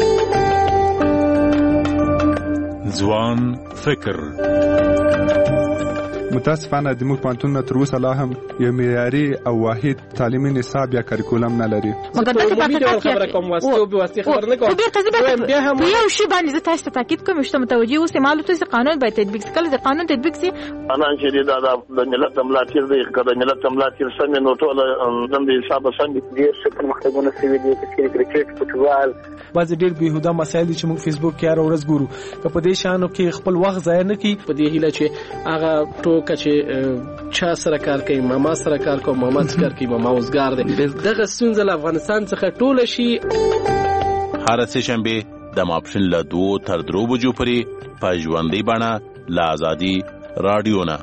ځوان فکر.
متاسفانه د موږ پانتون تر اوسه لا هم یو معیاري او واحد تعلیمي نصاب یا کریکولم نه لري.
مګر دغه خبره کوم واسطه خبر نه کوم. بیا هم یو شی باندې تاسو ته تاکید کوم چې متوجي اوسه معلومات چې قانون باید تطبیق کړي. د قانون تطبیق سي
انا چې د ملت ملاتیر دی کله ملت ملاتیر سم نو ټول د حساب سم دي چې مختګونه سوي دي چې کرکټ فوتبال
بعض ډېر بهوده مسایل چې موږ فیسبوک کې هر ورځ ګورو که په دې شانو کې خپل وخت ضایع نه کړي.
په دې هیله چې هغه ټوکه چې چا سره کار کوي ماما سره کار کوي ماما سره کار کوي ماما اوسګار دی دغه ستونزه له افغانستان څخه ټوله شي.
هر سه شنبه د ماپښین له 2 تر 3 بجو پورې په ژوندۍ بڼه له آزادي رادیو نه.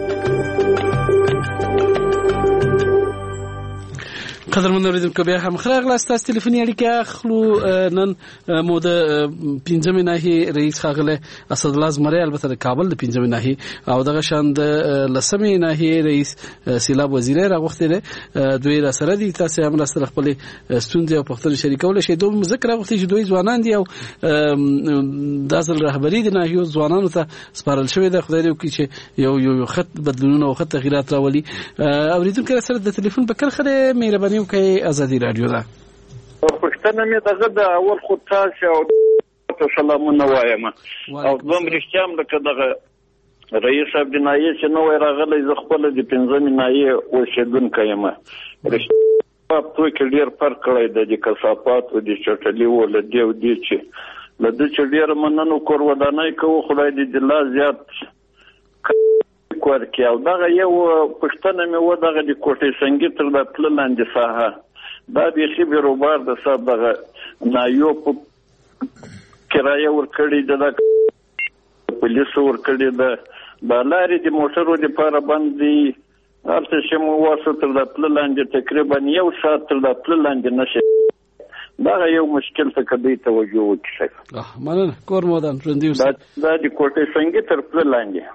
قدرمن اوریدونکو بیا هم خراغلاست. تاسو ټلیفوني اړیکه اخلو. نن مو د 15مې ناحیې رئیس ښاغلی اسدالله زمری البته د کابل د 15مې ناحیې او دغه شان د 10مې ناحیې رئیس سیلاب وزیره راغوښتي دي. دوی را سره دي. تاسو هم را سره خپل ستونزې او پوښتنې شریکولی شئ. دوی ذکر راغوښتي چې دوی ځوانان دي او د اصل رهبري د ناحیو ځوانانو ته سپارل شوې ده. خدای دې وکړي چې یو خط بدلونونه او خط تغیرات راولي. اوریدونکو سره د ټلیفون په کرخه مهرباني کې ازادي رادیو ده.
پښتنه مې دغه د اول خو تاسو او سلامونه وایم او دوم رښتیام لکه دغه رئیس ابدنایي چې نو راغلی ز خپل د 15مې ناحیې اوسیدونکو یم. رښتیا په کې ډیر فرق کړی د کثافات او د چټلي ول دی او دی چې له دې چې ډیر مننو کور ودانای کوو خدای دې لا زیات ورکی او دغه یو پښتنه مې و دغه د کوټې څنګه تر د پل لاندې ساحه دا به بیروبار د صاحب دغه نایو په کرایه ورکړي د پولیس ورکړي د لارې د موټرو لپاره باندې هرڅه چې مو واسه تر د پل لاندې تقریبا یو ساعت تر د پل لاندې نشي. دا یو مشکل ته کدی توجه وکړي.
مننه کور مودان ژوندۍ
دا د کوټې څنګه تر پل لاندې.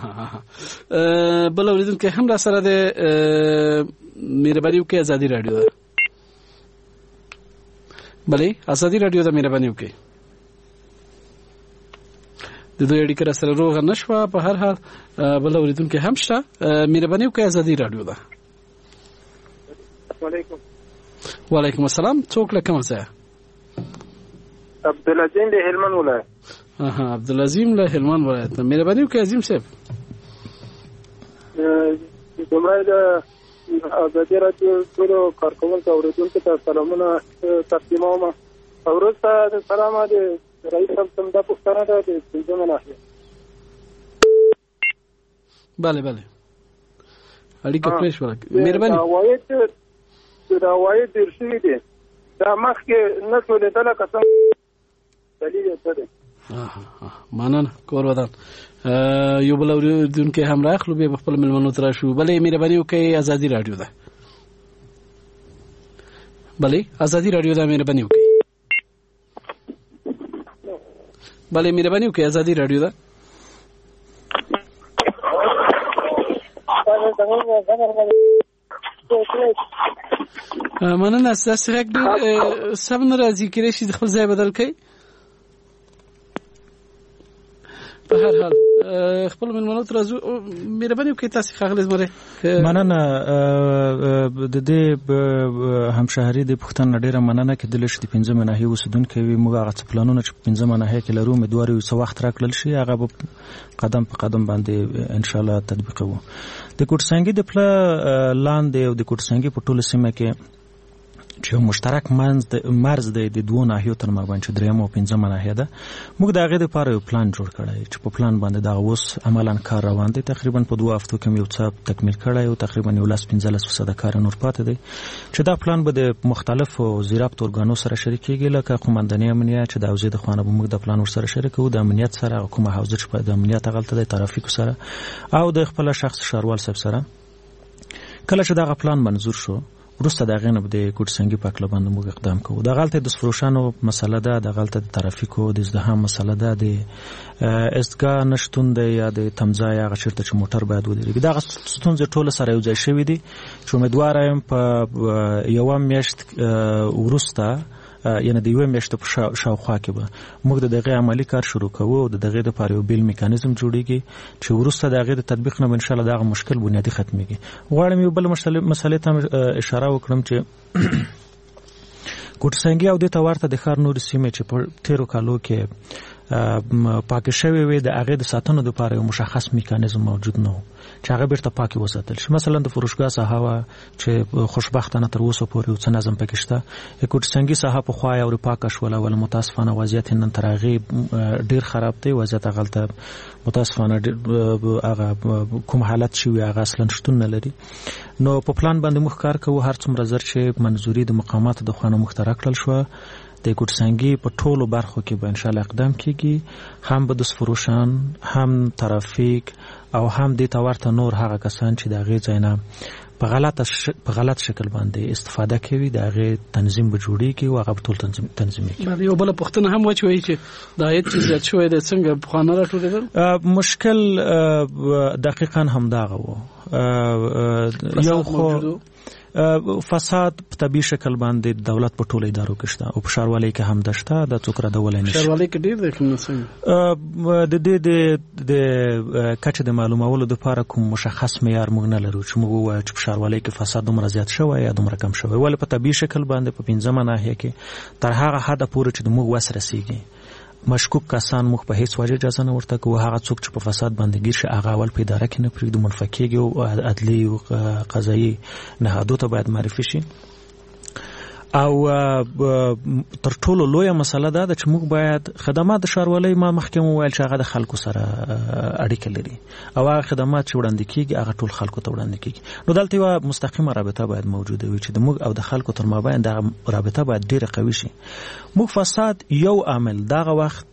بل اوریدونکو هم را سره د مهرباني وکړئ ازادي رادیو ده. بلې ازادي رادیو ده مهرباني وکړئ. د دوی اړیکه را سره روغه نشوه. په هر حال بل اوریدونکو هم شته. مهرباني وکړئ ازادي رادیو ده. وعلیکم السلام. څوک له کوم ځای؟
عبدالعظیم د هلمند ولایت.
عبدالعظیم له هلمند ولایت. مهرباني وکړئ عظیم صاحب.
زموږ د ازادي رادیو ټولو کارکوونکو اوریدونکو ته سلامونه تقدیموم. وروسته د سلام د رئیس صاحب د پښتنه د 15مې ناحیې.
بله اړیکه پرې شو. مهرباني.
دا وایي د شي دي دا مخکې نه ټولېدل کسان دلیل څه دی؟
مننه کور ودان. یو بل اوریدونکو هم راخلو به خپل ملمنو تر شو. بلې مهرباني وکړئ ازادي رادیو ده. بلې ازادي رادیو ده مهرباني وکړئ. بلې مهرباني وکړئ ازادي رادیو ده. مننه. تاسو راګ سم راځي کړئ چې خپل ځای بدل کړئ. په هر حال خپل منونو تر مهرباني وکړئ تاسو خاغلی زمره
مننه د دې همشهري د پښتون ډیره مننه کې د لښ د 15 مناهي وسودونکو موږ هغه پلانونه چې 15 مناهي کې لرو امیدوار یو څو وخت راکړل شي هغه قدم په قدم باندې ان شاء الله تطبیقوو د کوټسنګي د پلا لاندې او د کوټسنګي په ټوله سیمه کې چې مشترک مرز د دوه ناحیو تر مابین چې دریم او پنځم ناحیه ده موږ د هغه لپاره یو پلان جوړ کړی چې په پلان باندې دا اوس عملاً کار روان دی تقریبا په 2 هفتو کې یو څه تکمیل کړی او تقریبا 15% کار نور پاتې دی چې دا پلان به د مختلفو وزارت اورګانو سره شریکېږي لکه قومندانۍ امنیت چې د اوزې د خوانه به موږ د پلان ور سره شریکو د امنیت سره کومه حوزه چې په امنیت غلطه د ترافیک سره او د خپل شخص شهروال صاحب سره کله چې دا پلان منظور شو ورسته دا غنه د کوټسنګي په کله باندې موږ اقدام کوو د غلطه د فروشانو مسله ده د غلطه د ترافیکو د ازدحام مسله ده د استګا نشټون د یا د تمځای هغه چیرته چې موټر باید ودرېږي دا ستونزې ټول سره یو ځای شوې دي چې امیدوار یم په یو میاشت ورسته یعنی د یو میاشت په شاوخوا کې به موږ د دغه عملی کار شروع کوو او د دغه د پاره یو بیل میکانیزم جوړیږي چې ورسته دغه د تطبیق نه ان شاء الله دغه مشکل بنیادی ختميږي غواړم یو بل مسله ته اشاره وکړم چې کوټسنګي او د تورته د خار نور سیمه چې په 13 کالو کې پاک شوی وي د هغه د ساتنو لپاره یو مشخص میکانیزم موجود نه چې هغه بیرته پاکي وساتل شي مثلا د فروشګاه ساحه چې خوشبختانه تر اوسه پورې څه نظم پکې شته کوټسنګي ساحه په خوا او پاک شول ول متاسفانه وضعیت نن تر هغه ډیر خراب دی وضعیت غلطه متاسفانه هغه کوم حالت شي هغه اصلا شتون نه لري نو په پلان باندې مخ کار کوو هر څومره زر چې منزوري د مقامات د خوانه مخترک کړل شو د کوټسنګي په ټولو برخو کې به ان شاء الله اقدام کیږي هم به د فروشان هم ترافیک او هم د تورته نور هغه کسان چې د غي ځاینا په غلط شکل باندې استفاده کوي د غي تنظیم به جوړیږي او هغه ټول تنظیم کوي
یو بل پښتنه هم وچوي چې دا هیڅ زیات شوی د څنګه په خانه راټولېدل
مشکل دقیقاً هم داغه وو یو خو فساد په طبي شکل باندې دولت په ټولو ادارو کې شته او په ښاروالۍ کې هم دشته د څوکره د ولای نشي
ښاروالۍ کې ډیر د
د کچه د معلوماتو د لپاره کوم مشخص معیار موږ نه لرو چې موږ وایو چې په ښاروالۍ کې فساد دومره زیات شوی یا دومره کم شوی ولې په طبي شکل باندې په 15 ناحیه کې تر هغه حد پورې چې موږ وسرسیږي مشکوک کسان مخ په هیڅ وجه اجازه نه ورته کوي هغه څوک چې په فساد باندې ګیر شي هغه اول په اداره کې نه پرېږدي منفکیږي او عدلي او قضایي نهادو ته باید معرفي شي او تر ټولو لویه مسله ده چې موږ باید خدمات د ښاروالۍ ما مخکې وویل چې هغه د خلکو سره اړیکه لري او هغه خدمات چې وړاندې کیږي هغه ټول خلکو ته وړاندې کیږي نو دلته یو مستقیمه رابطه باید موجوده وي چې د موږ او د خلکو تر مابین د رابطه باید ډیره قوي شي موږ فساد یو عامل دغه وخت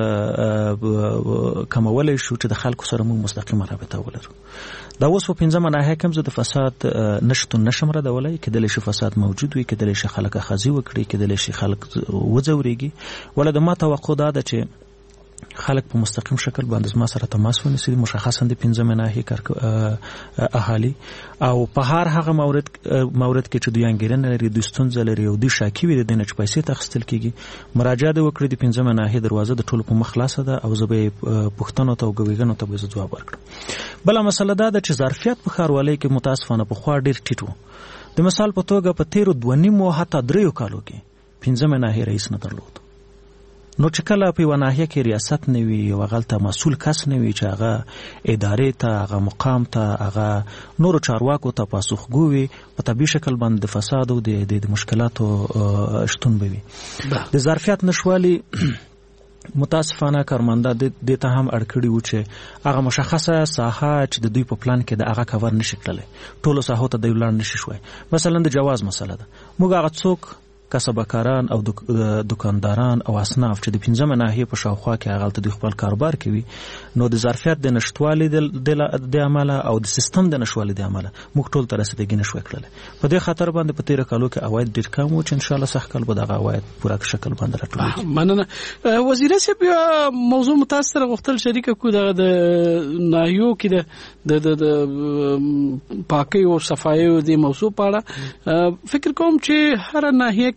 کمولای شو چې د خلکو سره موږ مستقیمه رابطه ولرو دا اوس په 15 ناحیه کې د فساد نشټون نشم ردولای کېدل شي فساد موجود وي کېدل شي خلک خزي وکړي کېدل شي خلک وځوريږي ولا د ما توقع ده چې خلک په مستقیم شکل باندې ما سره تماس ونیسي مشخصا د 15 ناحیه اهالي او په هر هغه مورد کې چې دوی انګیرنه لري د ستونزې لري او د شاکی وي د دنه چې پیسې تخصیل کیږي مراجعه وکړي د 15 ناحیه دروازه د ټولو په مخ خلاصه ده او زه به پښتنو ته او غویګنو ته به جواب ورکړم بل مسله ده چې ظرفیت په ښاروالۍ کې متاسفانه په خوا ډیر ټیټو د مثال په توګه په 13 او حتی 3 کالو کې 15 ناحیه رئیس نه درلود نو چې کله په وناحیه کې ریاست نه وي او غلطه مسول کس نه وي چې هغه ادارې ته هغه مقام ته هغه نور چارواکو ته پاسخګو وي په طبي شکل باندې فساد او د مشکلاتو شتون به وي د ظرفیت نشوالي متاسفانه کارمنده د ته هم اړکړی و چې هغه مشخصه ساحه چې د دوی په پلان کې د هغه کور نشي کړلې ټولو ساحو ته د ولاړ نشي شوی مثلا د جواز مسله ده موږ هغه څوک کسبکاران او دکانداران او اصناف چې د 15 ناحیه په شاوخوا کې هغه د خپل کاروبار کوي نو د ظرفیت د نشټوالي د عمله او د سیستم د نشوالي د عمله موږ ټول تر رسیدګي نشو کړل په دې خاطر باندې په 13 کالو کې اواید ډیر کم و چې ان شاء الله سخت کال به دغه اواید پوره شکل باندې راټول
مننه وزیر صاحب موضوع متاثر غوښتل شریک کو د ناحیو کې د پاکي او صفایي د موضوع په اړه فکر کوم چې هر ناحیه کې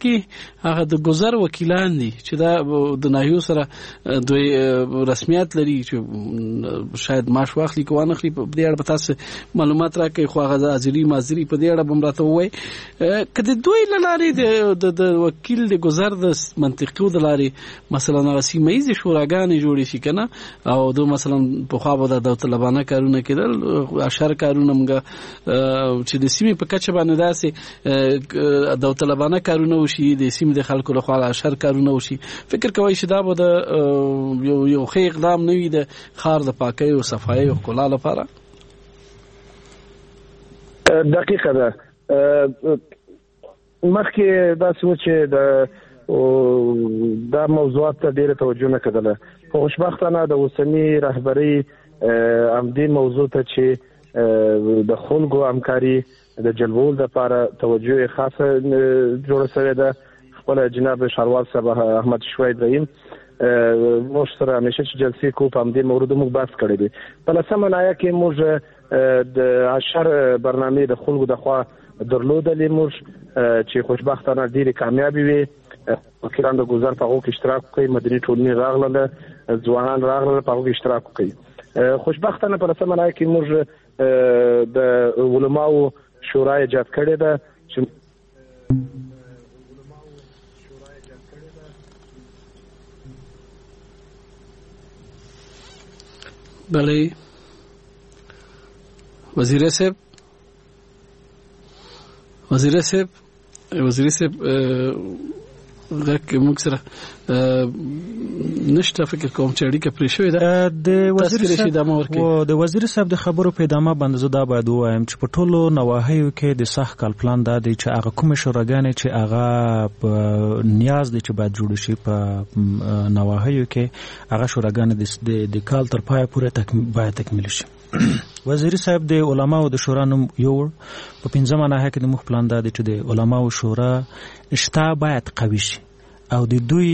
کې هغه د گذر وکیلان دي چې دا د ناحیو سره دوی رسمیت لري چې شاید معاش واخلي کوانه خلی په دې اړه تاسو معلومات راکړئ خو هغه ازری مازری په دې اړه بمراته وای کله دوی لاري د وکیل د گذر د منطقو د لاري مثلا سیمه ایزي شوراګانې جوړې شي کنه او دوی مثلا په خوا به د داوطلبانه کارونه کېدل اشر کارونه موږ چې د سیمې په کچه باندې داسې داوطلبانه کارونه وشي د سیمې د خلکو له خوا اشر کارونه وشي فکر کوي چې دا به د یو ښه اقدام نه وي د خار د پاکۍ او صفایي او ښکلا لپاره
دقیقه ده مخکې دا څه چې دا موضوعات ته ډېره توجه نه کړله خو خوشبختانه د اوسنۍ رهبرۍ همدې موضوع ته چې د خلکو همکاري د جلبولو لپاره توجه خاصه جوړه شوې ده خپل جناب ښاروال صاحب احمد شوای ابراهیم موږ سره همیشه چې جلسې کوو په همدې موضوع موږ بحث کړی دی په لسمه ناحیه کې موږ د اشر برنامې د خلکو د خوا درلودلې موږ چې خوشبختانه ډېرې کامیابې وي وکیلان د ګذر په هغو کې اشتراک کوي مدني ټولنې راغله ځوانان راغله په هغو کې اشتراک کوي خوشبختانه په لسمه ناحیه کې موږ د علماو شورا ایجاد کړې ده چې
بله وزیر صاحب غږ موږ سره نشته فکر کوم چې اړیکه پرې شوې ده د
وزیر صاحب د خبرو په ادامه باندې زه دا باید ووایم چې په ټولو نواحیو کې د سخت کال پلان دا دی چې هغه کومې شوراګانې چې هغه نیاز دی چې باید جوړ شي په نواحیو کې هغه شوراګانې د کال تر پایه پورې باید تکمیل شي وزیر صاحب د علماو د شورا نوم یوړ په 15 ناحیه کې د مخ پلان دا دی چې د علماو شورا شته باید قوي شي او د دوی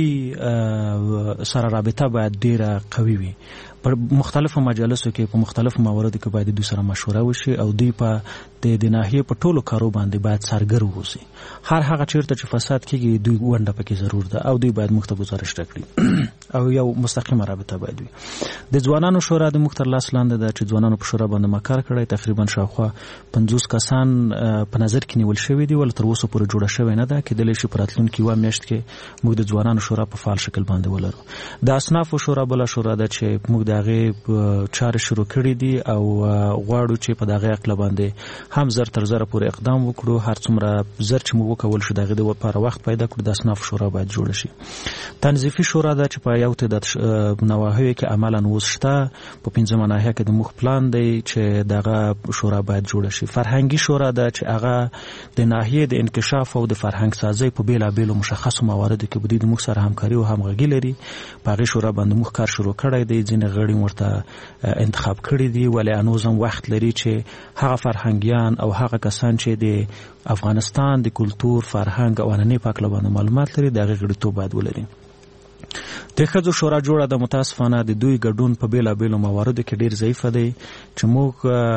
سره رابطه باید ډیره قوي وي په مختلفو مجالسو کې په مختلفو مواردو کې باید دوی سره مشوره وشي او دوی په د ناحیه په ټولو کارو باندې باید سرګر ووسي هر هغه چیرته چې فساد کېږي دوی ونده پکې ضرور ده او دوی باید مخته گزارش وکړي او یو مستقیمه رابطه باید وي د ځوانانو شورا د مختر لاس لاندې ده چې ځوانانو په شورا باندې مکار کړی تقریبا شاوخوا 50 کسان په نظر کې نیول شوی دي ول تر اوسه پورې جوړه شوی نه ده کېدلی شي په راتلونکي یوه میاشت کې موږ د ځوانانو شورا په فعال شکل باندې ولرو د اصنافو شورا بله شورا ده چې موږ د هغې چارې شروع کړي دي او غواړو چې په دغه عقل باندې هم زر تر زر پورې اقدام وکړو هر څومره زر چې موږ وکول شو دغه د لپاره وخت پیدا کړو د اصناف شورا باید جوړ شي تنظیفي شورا ده چې په یو تعداد نواحیو کې عملاً اوس شته په 15 ناحیه کې د مخ پلان دی چې دغه شورا باید جوړ شي فرهنګي شورا ده چې هغه د ناحیه د انکشاف او د فرهنګ سازي په بیلابېلو مشخصو مواردو کې بده د موږ سره همکاري او همغږي لري په هغه شورا باندې موږ کار شروع کړی دی ځینې غړي ورته انتخاب کړي دي ولې انوزم وخت لري چې هغه فرهنګیان او هغه کسان چې د افغانستان د کلتور فرهنګ او عنعنې په اړه باندې معلومات لري دغه غړیتوب باید ولري د ښځو شورا جوړه د متاسفانه د دوی ګډون په بیلابېلو مواردو کې ډیر ضعیف دی چې موږ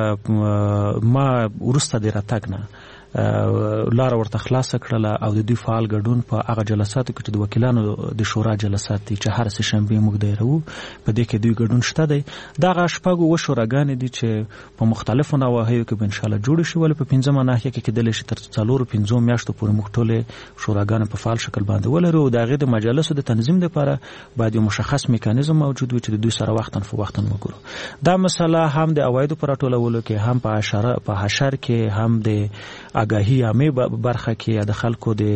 ما ورسته د راتګ نه لار ورته خلاص کړله او د دوی فعال ګډون په هغه جلساتو کې چې د وکیلانو د شورا جلسات دي چې هر سه شنبه موږ دایرو په دې کې دوی ګډون شته دی دغه شپږ و شوراګانې دي چې په مختلفو نواحیو کې به ان شاء الله جوړ شي ول په 15 ناحیه کې کېدل شي تر 4-5 میاشتو پورې موږ ټولې شوراګانې په فعال شکل باندې ولرو او دغه د مجالسو د تنظیم لپاره باید یو مشخص میکانیزم موجود وي چې دوی سره وختن وګورو دا مسله هم د اوایدو پر ټولولو کې هم په حشر کې هم د آگاهی عامه برخه کې یا د خلکو د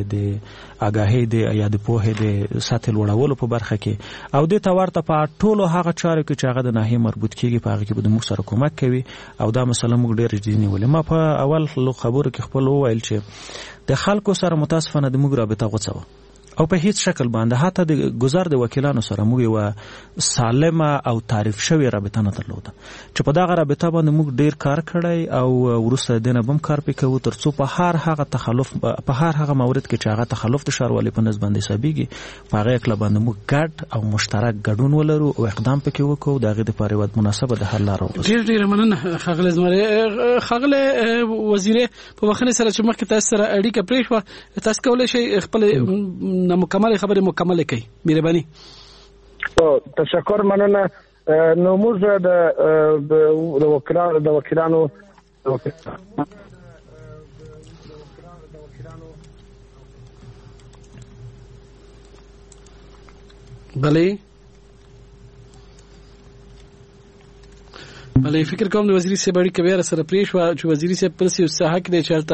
آگاهی د یا د پوهې د سطح لوړولو په برخه کې او د تورته په ټولو هغه چارو کې چې هغه د ناحیه مربوط کېږي په هغه کې به موږ سره کومک کوي او دا مسله موږ ډېر جدي نیولې ما په اول خبرو کې خپل وویل چې د خلکو سره متاسفانه د موږ رابطه غوڅه او په هیڅ شکل باندې حتی د گذر د وکیلانو سره موږ یو سالمه او تعریف شوی رابطه نه درلوده چې په دغه رابطه باندې موږ ډیر کار کړی او وروسته دینه بم کار وکړو ترڅو په هر هغه تخلف په هر هغه مورد کې چې هغه تخلف د ښاروالۍ په نسبت باندې حسابيږي په هغه کې باندې موږ ګډ او مشترک ګډون ولرو او اقدام پکې وکړو دغه د لپاره یو مناسبه د حل لاره وګورو. ډیر
مننه خغل زمره خغل وزیر په وخت سره چې مخکې تاسو سره اړیکه پرې شو تاسو کولای شئ خپل مکمل خبره مکمل کړئ مهرباني.
تشکر مننه. نو موږ د وکیلانو بلې فکر کوم د وزیر صاحب اړیکه بیا سره پرې شو چې وزیر صاحب پر سي صحه کې چلته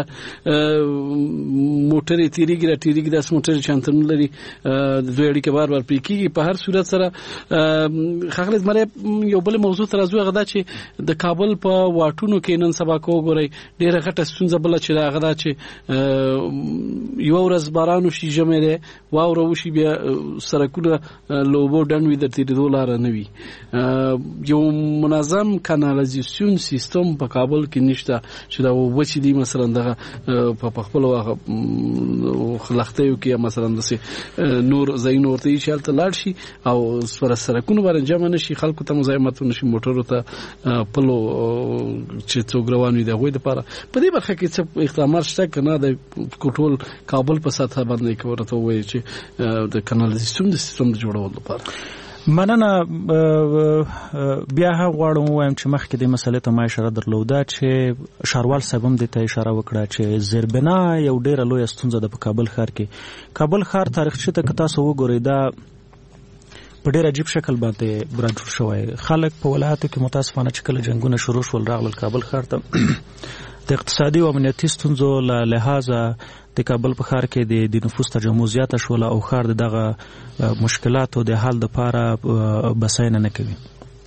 موټرې تیریږي داس موټرې چانتن لري د دوی اړیکه بار پرې کیږي. په هر صورت سره خغل زمره یو بل موضوع تر ازو غدا چې د کابل په واټونو کې نن سبا کو غوري ډیره غټه ستونزه بل چې غدا چې یو ورځ بارانو شي جمعره واورو شي بیا سرکونه لوبو ډنوي د تیریدو لار نه وي. یو منظم کانالیزاسیون سیستم په کابل کې نشته چې دا وچې دي مثلا دغه په خپل خلختیو کې مثلا د نور زین ورته چې تل لاړ شي او سرکونه باندې جمع نشي خلکو ته مزاحمت نشي موټرو ته پلو چې څوک روان وي د غوي لپاره په دې برخه کې څه اقدامات شته کنه د کنټرول کابل په سطح باندې کوي وایي چې د کانالیزاسیون سیستم جوړول لپاره.
مننه. بیا هم غواړم وایم چې مخکې د مسلې ته ما اشاره درلوده چې ښاروال صاحب هم دې ته اشاره وکړه چې زیربنا یو ډیره لویه ستونزه ده په کابل ښار کې. کابل ښار تاریخچه ته که تاسو وګورئ دا په ډیر عجیب شکل باندې برانډ شوی. خلک په ولایتو کې متاسفانه چې کله جنگونه شروع شول راغلل کابل ښار ته د اقتصادي او امنیتي ستونزو له لحاظه د کابل په ښار کې د نفوس ترجمه زیاته شوله او ښار دغه مشکلاتو د حل لپاره بساینه نه کوي.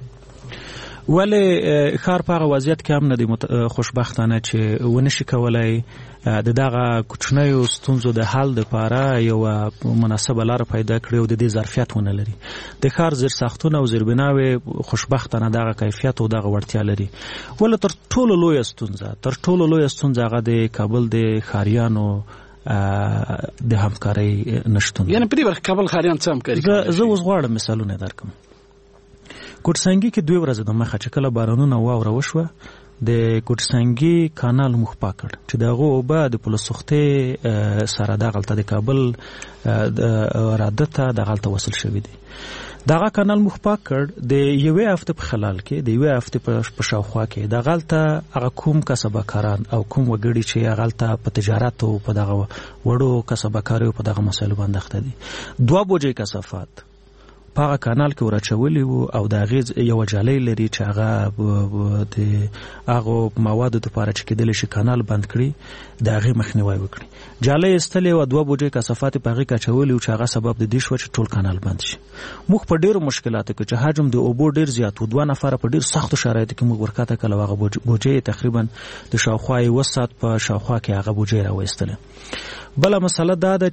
ولې ښار په هغه وضعیت کې هم نه دی خوشبختانه چې ونشي کولای د دغه کوچنیو ستونزو د حل لپاره یو مناسبه لار پیدا کړي او د دې ظرفیت ونه لري. د ښار زیر ساختونه او زیر بناوي خوشبختانه دغه کیفیت او دغه وړتیا لري. ولې تر ټولو لویه ستونزه هغه د کابل د ښاریانو د همکارۍ نشتون.
یعنی په دې برخه کابل ښاریان څه همکاري کوي؟
زه اوس غواړم مثالونه درکم. کوټسنګي کې 2 ورځې د مخه چې کله بارانونه واوره وشوه د کوټسنګي کانال مخ پاکړ چې دغه اوبه د پلسختې سره دغلته د کابل د رادته دغلته وصل شوی دی. دغه کانال مخ پاکړ د یوې هفته په خلال کې د یوې هفته په شاوخوا کې دغلته هغه کوم کسبکاران او کوم وګړي چې هغلته په تجارت او په دغه وړو کسبکاري په دغه مسایلو باندې اخته دي 2 بوجې کثافات په هغه کانال کې ورچولي وو او د غیز یو جالۍ لري چې هغه د هغه موادو لپاره چې کېدل شي کانال بند کړي د هغه مخنیوي وکړي. جالۍ استلې او 2 بوجې کثافات په هغه کچولي او چې هغه سبب د دې شو چې ټول کانال بند شي. موږ په ډیرو مشکلاتو کې چې حجم د اوبو ډیر زیات و 2 نفر په ډیر سخت شرایطو کې موږ ورکاته کله هغه بوجې تقریبا د شاوخوا وسات په شاوخوا کې هغه بوجې راوېستله. بل مسله دا ده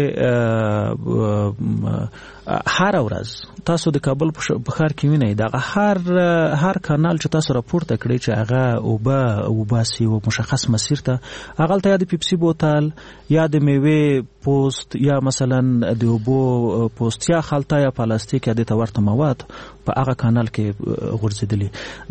چې هر ورځ تاسو د کابل په ښار کې وینئ دا هر کانال چې تاسو راپورته کړئ چې هغه وباسي او مشخص مسیر ته هغه ته یا د پیپسي بوتل یا د میوې پوسټ یا مثلا د اوبو پوسټ یا خلطه یا پلاستیک یا د تورته مواد په هغه کانال کې غورځېدلي.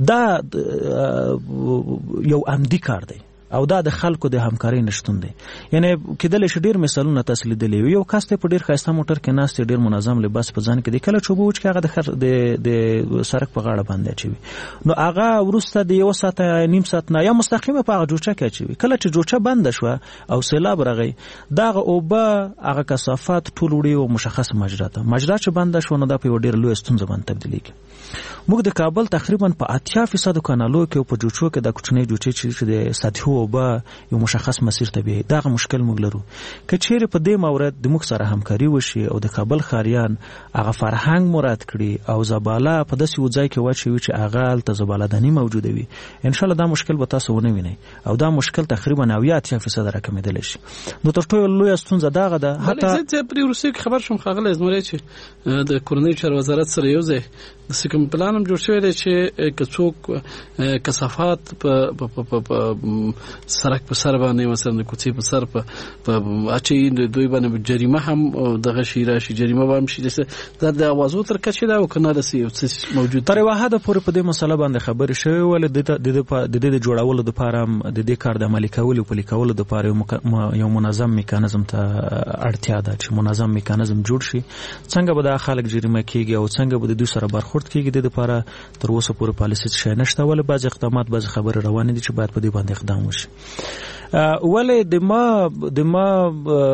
دا یو عمدي کار دی او دا د خلکو د همکارۍ نشتون دی. یعنی کېدل شي ډیر مثالونه تاسو لیدلې یو کس ته په ډیر خاصه موټر کې ناست ډیر منظم لباس په ځان کې دی کله چوبو چې هغه د سرک په غاړه باندې اچوي نو هغه ورسته د یو ساعت نیم ساعت نه یا مستقیمه په هغه جوچه کې اچوي. کله چې جوچه بند شوه او سیلاب راغی دغه اوبه هغه کثافات ټول وړي او مشخص مجرا چې بند شوه نو دا په ډیر لوی ستونزه باندې تبدیلېږي. موږ د کابل تقریبا په 80% کانالو کې په جوچو کې د کوچنۍ جوچې چې د سطحي به یو مشخص مسیر ته بیایي. دغه مشکل موږ لرو. که چیرې په دې مورد د موږ سره همکاري وشي او د کابل ښاریان هغه فرهنګ مراد کړي او زباله په داسې یو ځای کې واچوي چې هغه هلته زبالهداني موجوده وي، انشاءالله دا مشکل به تاسو ونه وینئ او دا مشکل تقریبا 90% راکمېدلی شي. نو تر ټولو لویه ستونزه دغه ده. حتی
زه پرې وروستۍ کې خبر شوم ښاغلی زمری چې د کورنۍ چارو وزارت سره یو ځای داسې کوم پلان هم جوړ شوی دی چې که څوک کثافات په سړک په سر باندې مثلا د کوڅې په سر په اچوي، دوی باندې جریمه هم دغه شي راشي، جریمه به هم شي. دا د اوازو تر کچې ده او که نه داسې یو څه موجود
تر یوه حده پورې په دې مسله باندې خبرې شوې، ولې د دې د جوړولو دپاره هم د دې کار د عملي کولو پلي کولو دپاره یو منظم میکانیزم ته اړتیا ده چې منظم میکانیزم جوړ شي. څنګه به دا خلک جریمه کېږي او څنګه به د دوی سره برخورد کېږي، د دې دپاره تر اوسه پورې پالیسي څه شی نشته، ولې بعضې اقدامات بعضې خبرې روانې دي چې باید په دې باندې اقدام وشي. ولې د ما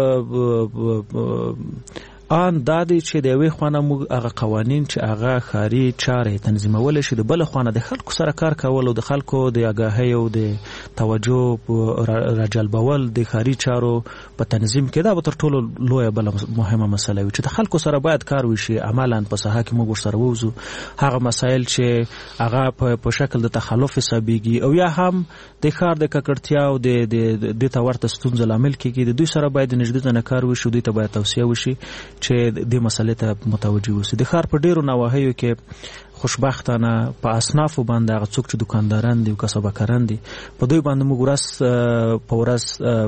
ان دا دی چې د یوې خوا نه موږ هغه قوانین چې هغه ښاري چارې تنظیمولی شي، د بله خوا نه د خلکو سره کار کول او د خلکو د آګاهۍ او د توجه راجلبول د ښاري چارو په تنظیم کې، دا به تر ټولو لویه بله مهمه مسله وي چې د خلکو سره باید کار وشي. عملا په ساحه کې موږ ورسره ووځو، هغه مسایل چې هغه په شکل د تخلف حسابېږي او یا هم د ښار د ککړتیا او د دې ته ورته ستونزه لامل کېږي، د دوی سره باید د نږدې ځنه کار وشي، دوی ته باید توصیه وشي چې دې مسلې ته متوجه اوسي. د ښار په ډیرو نواحیو کې خوشبختانه په اصنافو باندې هغه څوک چې دکانداران دي او کسبګران دي په دوی باندې موږ ورځ په ورځ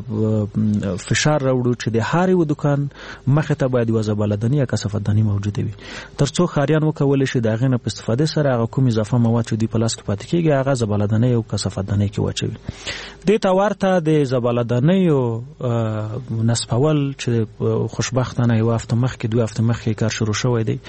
فشار راوړو چې د هر یو دکان مخې ته باید یوه زبالهداني یا کثافتداني موجوده وي، تر څو ښاریان وکولی شي د هغې نه په استفادې سره هغه کوم اضافه مواد چې دوی په لاس کې پاتې کېږي هغه زبالهدانۍ او کثافتدانۍ کې واچوي. دې ته ورته د زبالهدانیو نصبول چې خوشبختانه یوه هفته مخکې دوه هفته مخکې کار شروع شوی دی،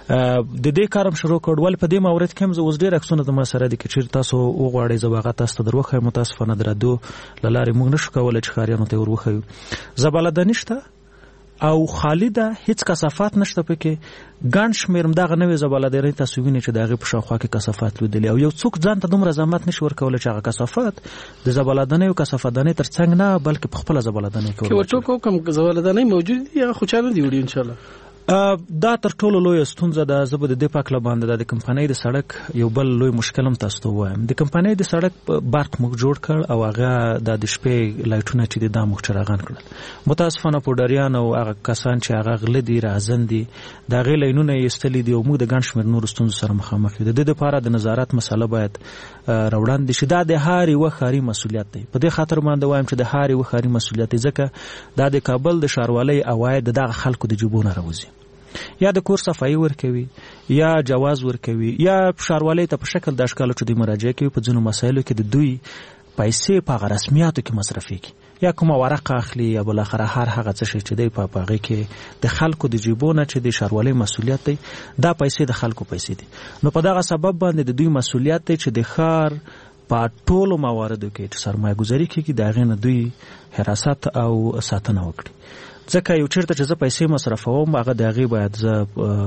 د دې کارم شروع کړ. ولې په دې مورد کې هم زه اوس ډېر عکسونه د ما سره دي که چېرې تاسو وغواړئ زه به هغه تاسو ته در وښیم. متاسفانه د رادیو له لارې موږ نشو کولی چې ښاریانو ته یې ور وښیو. زبالهداني شته او خالي ده، هیڅ کثافات نشته پکې. ګڼ شمېر همدغه نوې زبالهدانۍ تاسو وینئ چې د هغې په شاوخوا کې کثافات لیدلي او یو څوک ځان ته دومره زحمت نشي ورکولی چې هغه کثافات د زبالهدانۍ او کثافتدانۍ تر څنګ نه بلکې په خپله زبالهدانۍ کې
ورچوکو کوم زبالهدانۍ موجود دي هغه خو چا نه دي وړي انشاءالله.
دا تر ټولو لویه ستونزه ده. زه به د دې په هکله باندې د کمپنۍ د سړک یو بل لوی مشکل هم تاسو ته ووایم. د کمپنۍ د سړک برق موږ جوړ کړ او هغه د شپې لایټونه چې دي دا موږ چراغان کړل. متاسفانه پوډریان او هغه کسان چې هغه غله دي راځن دي د هغې لاینونه یې ایستلي دي او موږ د ګڼ شمېر نورو ستونزو سره مخامخ یو. د دې دپاره د نظارت مسله باید راوړاندې شي. دا د هر یوه ښاري مسؤلیت دی. په دې خاطر باندې وایم چې د هر یوه ښاري مسؤلیت دی، ځکه دا د کابل د ښاروالۍ عواید د دغه خلکو د جیبو نه راوځي. یا د کور صفایي ورکوي یا جواز ورکوي یا ښاروالۍ ته په شکل د اشکالو چې دوی مراجعه کوي په ځینو مسایلو کې د دوی پیسې په هغه رسمیاتو کې مصرفېږي یا کومه ورقه اخلي یا بالاخره هر هغه څه شی چې دی په هغې کې د خلکو د جیبو نه چې د ښاروالۍ مسؤلیت دی، دا پیسې د خلکو پیسې دي. نو په دغه سبب باندې د دوی مسؤلیت دی چې د ښار په ټولو مواردو کې چې سرمایه ګذاري کېږي د هغې نه دوی حراست او ساتنه وکړي. ځکه یو چېرته چې زه پیسې مصرفوم هغه د هغې باید زه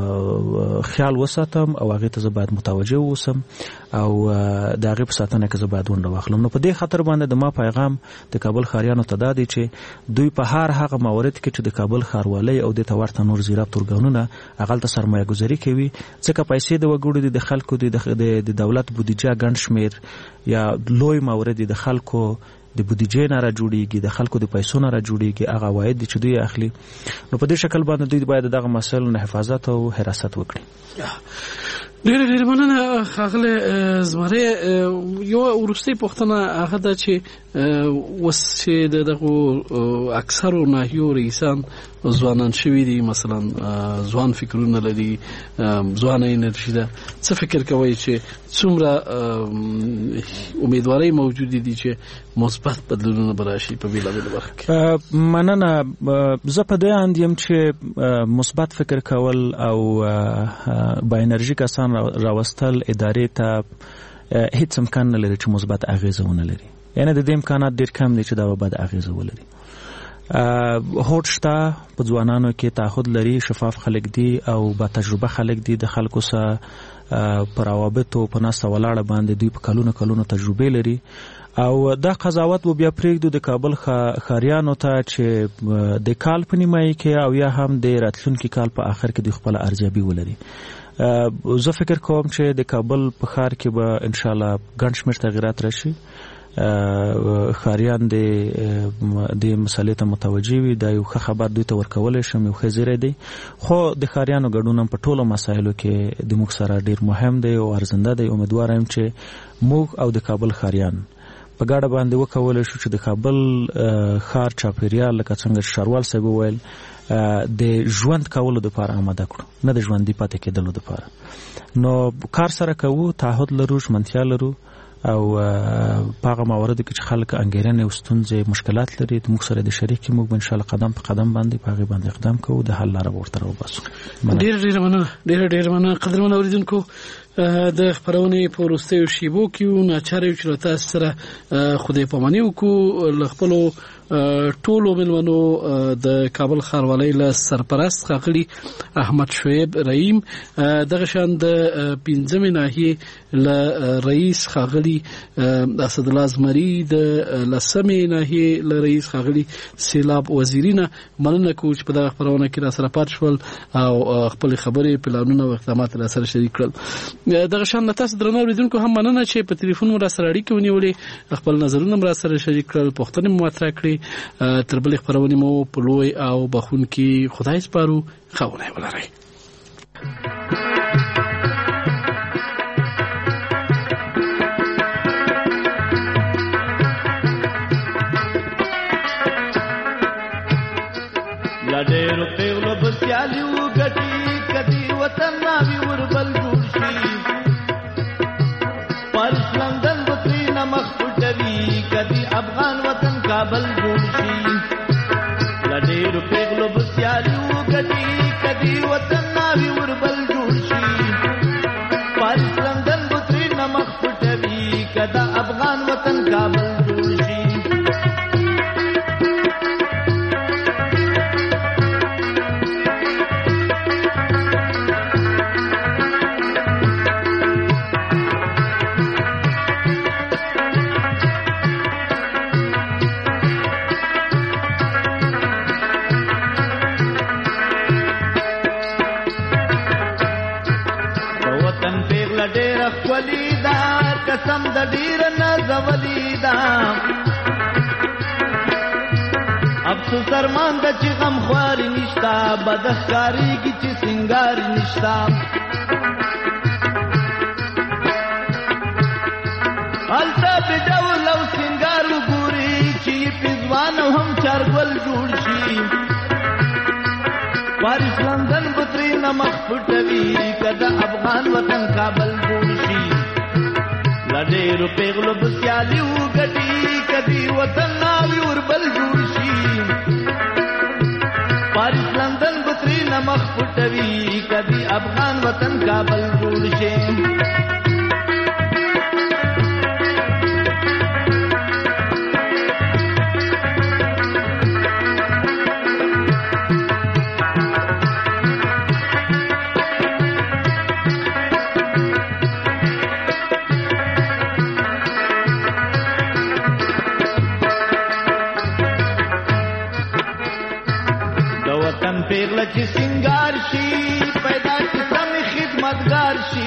خیال وساتم او هغې ته زه باید متوجه واوسم او د هغې په ساتنه کې زه باید ونډه واخلم. نو په دې خاطر باندې د ما پیغام د کابل ښاریانو ته دا دی چې دوی په هر هغه مورد کې چې د کابل ښاروالۍ او دې ته ورته نور زیرابط ارګانونه هغلته سرمایه ګذاري کوي، ځکه پیسې د وګړو دي، د خلکو دي، د دولت بودیجه ګڼ شمېر یا لوی مورد د خلکو د بودیجې نه را جوړیږي، د خلکو د پیسو نه را جوړیږي، هغه عواید دي چې دوی اخلي. نو په دې شکل باندې دوی باید دغه مسایلو نه حفاظت او حراست وکړي.
ډېره ډېره مننه ښاغلی زمری. یوه وروستۍ پوښتنه هغه ده چې اوس چې د دغو اکثرو ناحیو رئیسان ځوانان شوي دي، مثلا ځوان فکرونه لري، ځوانه انرژي ده، څه فکر کوئ چې څومره امیدوارۍ موجودې دي چې مثبت بدلونونه به راشي په بېلابېلو برخو کې؟
مننه. زه په دې اند یم چې مثبت فکر کول او با انرژي کسان راوستل ادارې ته هیڅ امکان نه لري چې مثبت اغېزه ونه لري. یعنې د دې امکانات ډېر کم دي چې دا به بد اغېزه ولري. هوډ شته، په ځوانانو کې تعهد لري، شفاف خلک دي او با تجربه خلک دي، د خلکو سره په روابطو په ناسته ولاړه باندې دوی په کلونو تجربې لري او دا قضاوت بیا پرېږدو د کابل ښاریانو ته چې د کال په نیمایي کې او یا هم د راتلونکي کال په آخر کې د خپل ارزیابي ولري. زه فکر کوم چې د کابل په ښار کې به ان شاء الله ګڼ شمېر تغیرات راشي. ښاریان د مسلې ته متوجه وي. دا یو ښه خبر دوی ته ورکولی شم، یو ښه زیری دی. خو د ښاریانو ګډون هم په ټولو مسایلو کې د موږ سره ډیر مهم دی او ارزنده دی. امیدوار یم چې موږ او د کابل ښاریان په ګډه باندې وکولی شو چې د کابل ښار چاپیریال لکه څنګه چې ښاروال صاحب وویل د ژوند کولو دپاره آماده کړو، نه د ژوندي پاتې کېدلو دپاره. نو کار سره کوو، تعهد لرو، ژمنتیا لرو او په هغه مواردو کې چې خلک انګېرنې او ستونزې مشکلات لري د موږ سره د شریک موږ به انشاءالله قدم په قدم باندې په هغې باندې اقدام کوو، د حل لاره به ورته راوباسو.
ډېره مننه قدرمن اورېدونکو. د خپرونې په وروستیو شیبو کې ناچاره یو چې له تاسو سره خدای پاماني وکړو. له خپلو ټولو مېلمنو د کابل ښاروالۍ له سرپرست ښاغلي احمد شعیب رحیم، دغه شان د 5مې ناحیې له رئیس ښاغلي اسدالله زمري، د 10مې ناحیې له رئیس ښاغلي سیلاب وزیرینه مننه کوو چې په دغه خپرونه کې راسره پاتې شول او خپلې خبرې، پلانونه او اقدامات راسره شریک کړل. دغه شان تاسو درنو اوریدونکو هم مننه چې په ټلیفون راسره اړیکې ونیولې، خپل نظرونه هم راسره شریک کړل، پوښتنې مو مطرح کړې. تر بلې خپرونې مو په لوی او بخښونکي خدای سپارو. ښه ونې ولرئ.
ډېرو پیغلو به سیالي وګټي، کدي وطن ناوي وربل جوړ شي. پاریس لندن به ترېنه مخ پټوي، کدي افغان وطن کابل جوړ شي. ډېرو پیغلو به سیالي وګټي، کدي وطن ناوي وربل جوړ شي. پاریس لندن به ترېنه مخ پټوي، کدا افغان وطن کابل جوړ شي. قسم د ډیر نازولی دا افسوس ارمان د چې غم خواري نشتا، بدخکاریږي چې سنگاري نشتا. هلته به ډول او سنگار وګوري چې پېزوان او هم چارګل جوړ شي. پاریس لندن به ترېنه مخ پټوي، کده افغان وطن کابل جوړ شي. ډېرو پیغلو به سیالي وګټي، کدي وطن ناوي وربل جوړ شي. پاریس لندن به ترېنه مخ پټوي، کدي افغان وطن کابل جوړ شي. پیغله چې سنگار شي، پیدا چې سمې خدمتګار شي.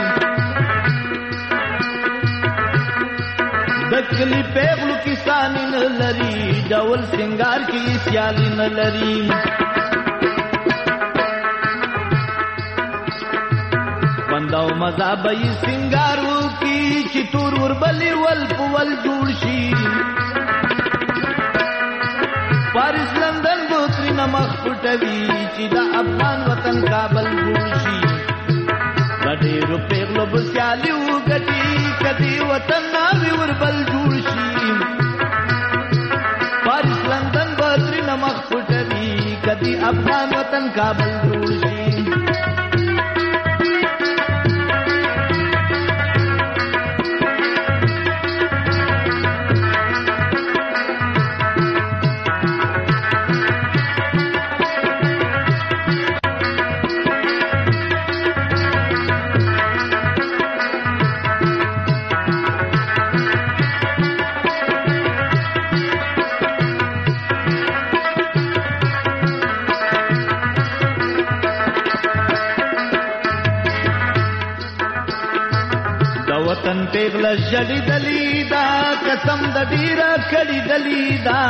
د کلي پیغلو کسانې نه لري، ډول سنگار کې سیالي نه لري. بنده او مزه به یې سنگار وکړي چې تور وربلې ول په ول جوړ شي. پاریس لندن به ترېنه مخ پټوي چې د افغان وطن کابل جوړ شي. ډېرو پیغلو به سیالي وګټي، کدي وطن ناوي وربل جوړ شي. پاریس لندن به ترېنه مخ پټوي، کدي افغان وطن کابل جوړ شي. پیغله جړې دلی دا قسم د ډیره کړي دلی دا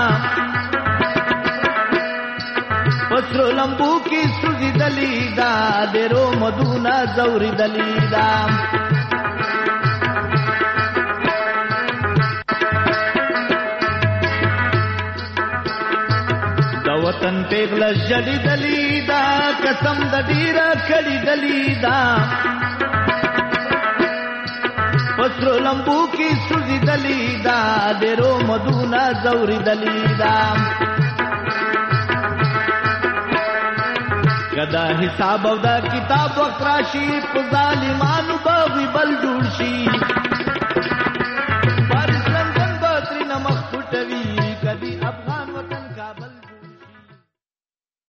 پسرو لمبو کی سوزی دلی دا ډیرو مدونه زوري دلی دا وطن پیغله جړې دلی دا قسم د ډیره کړي دلی دا پسرو لمبو کی سوزی دلی دا ډیرو مدونه زوري دلی دا کدا حساب او دا کتاب وخت راشي په ظالمانو باغی بل جوړ شي بارش لندن باتری نمخ پټوي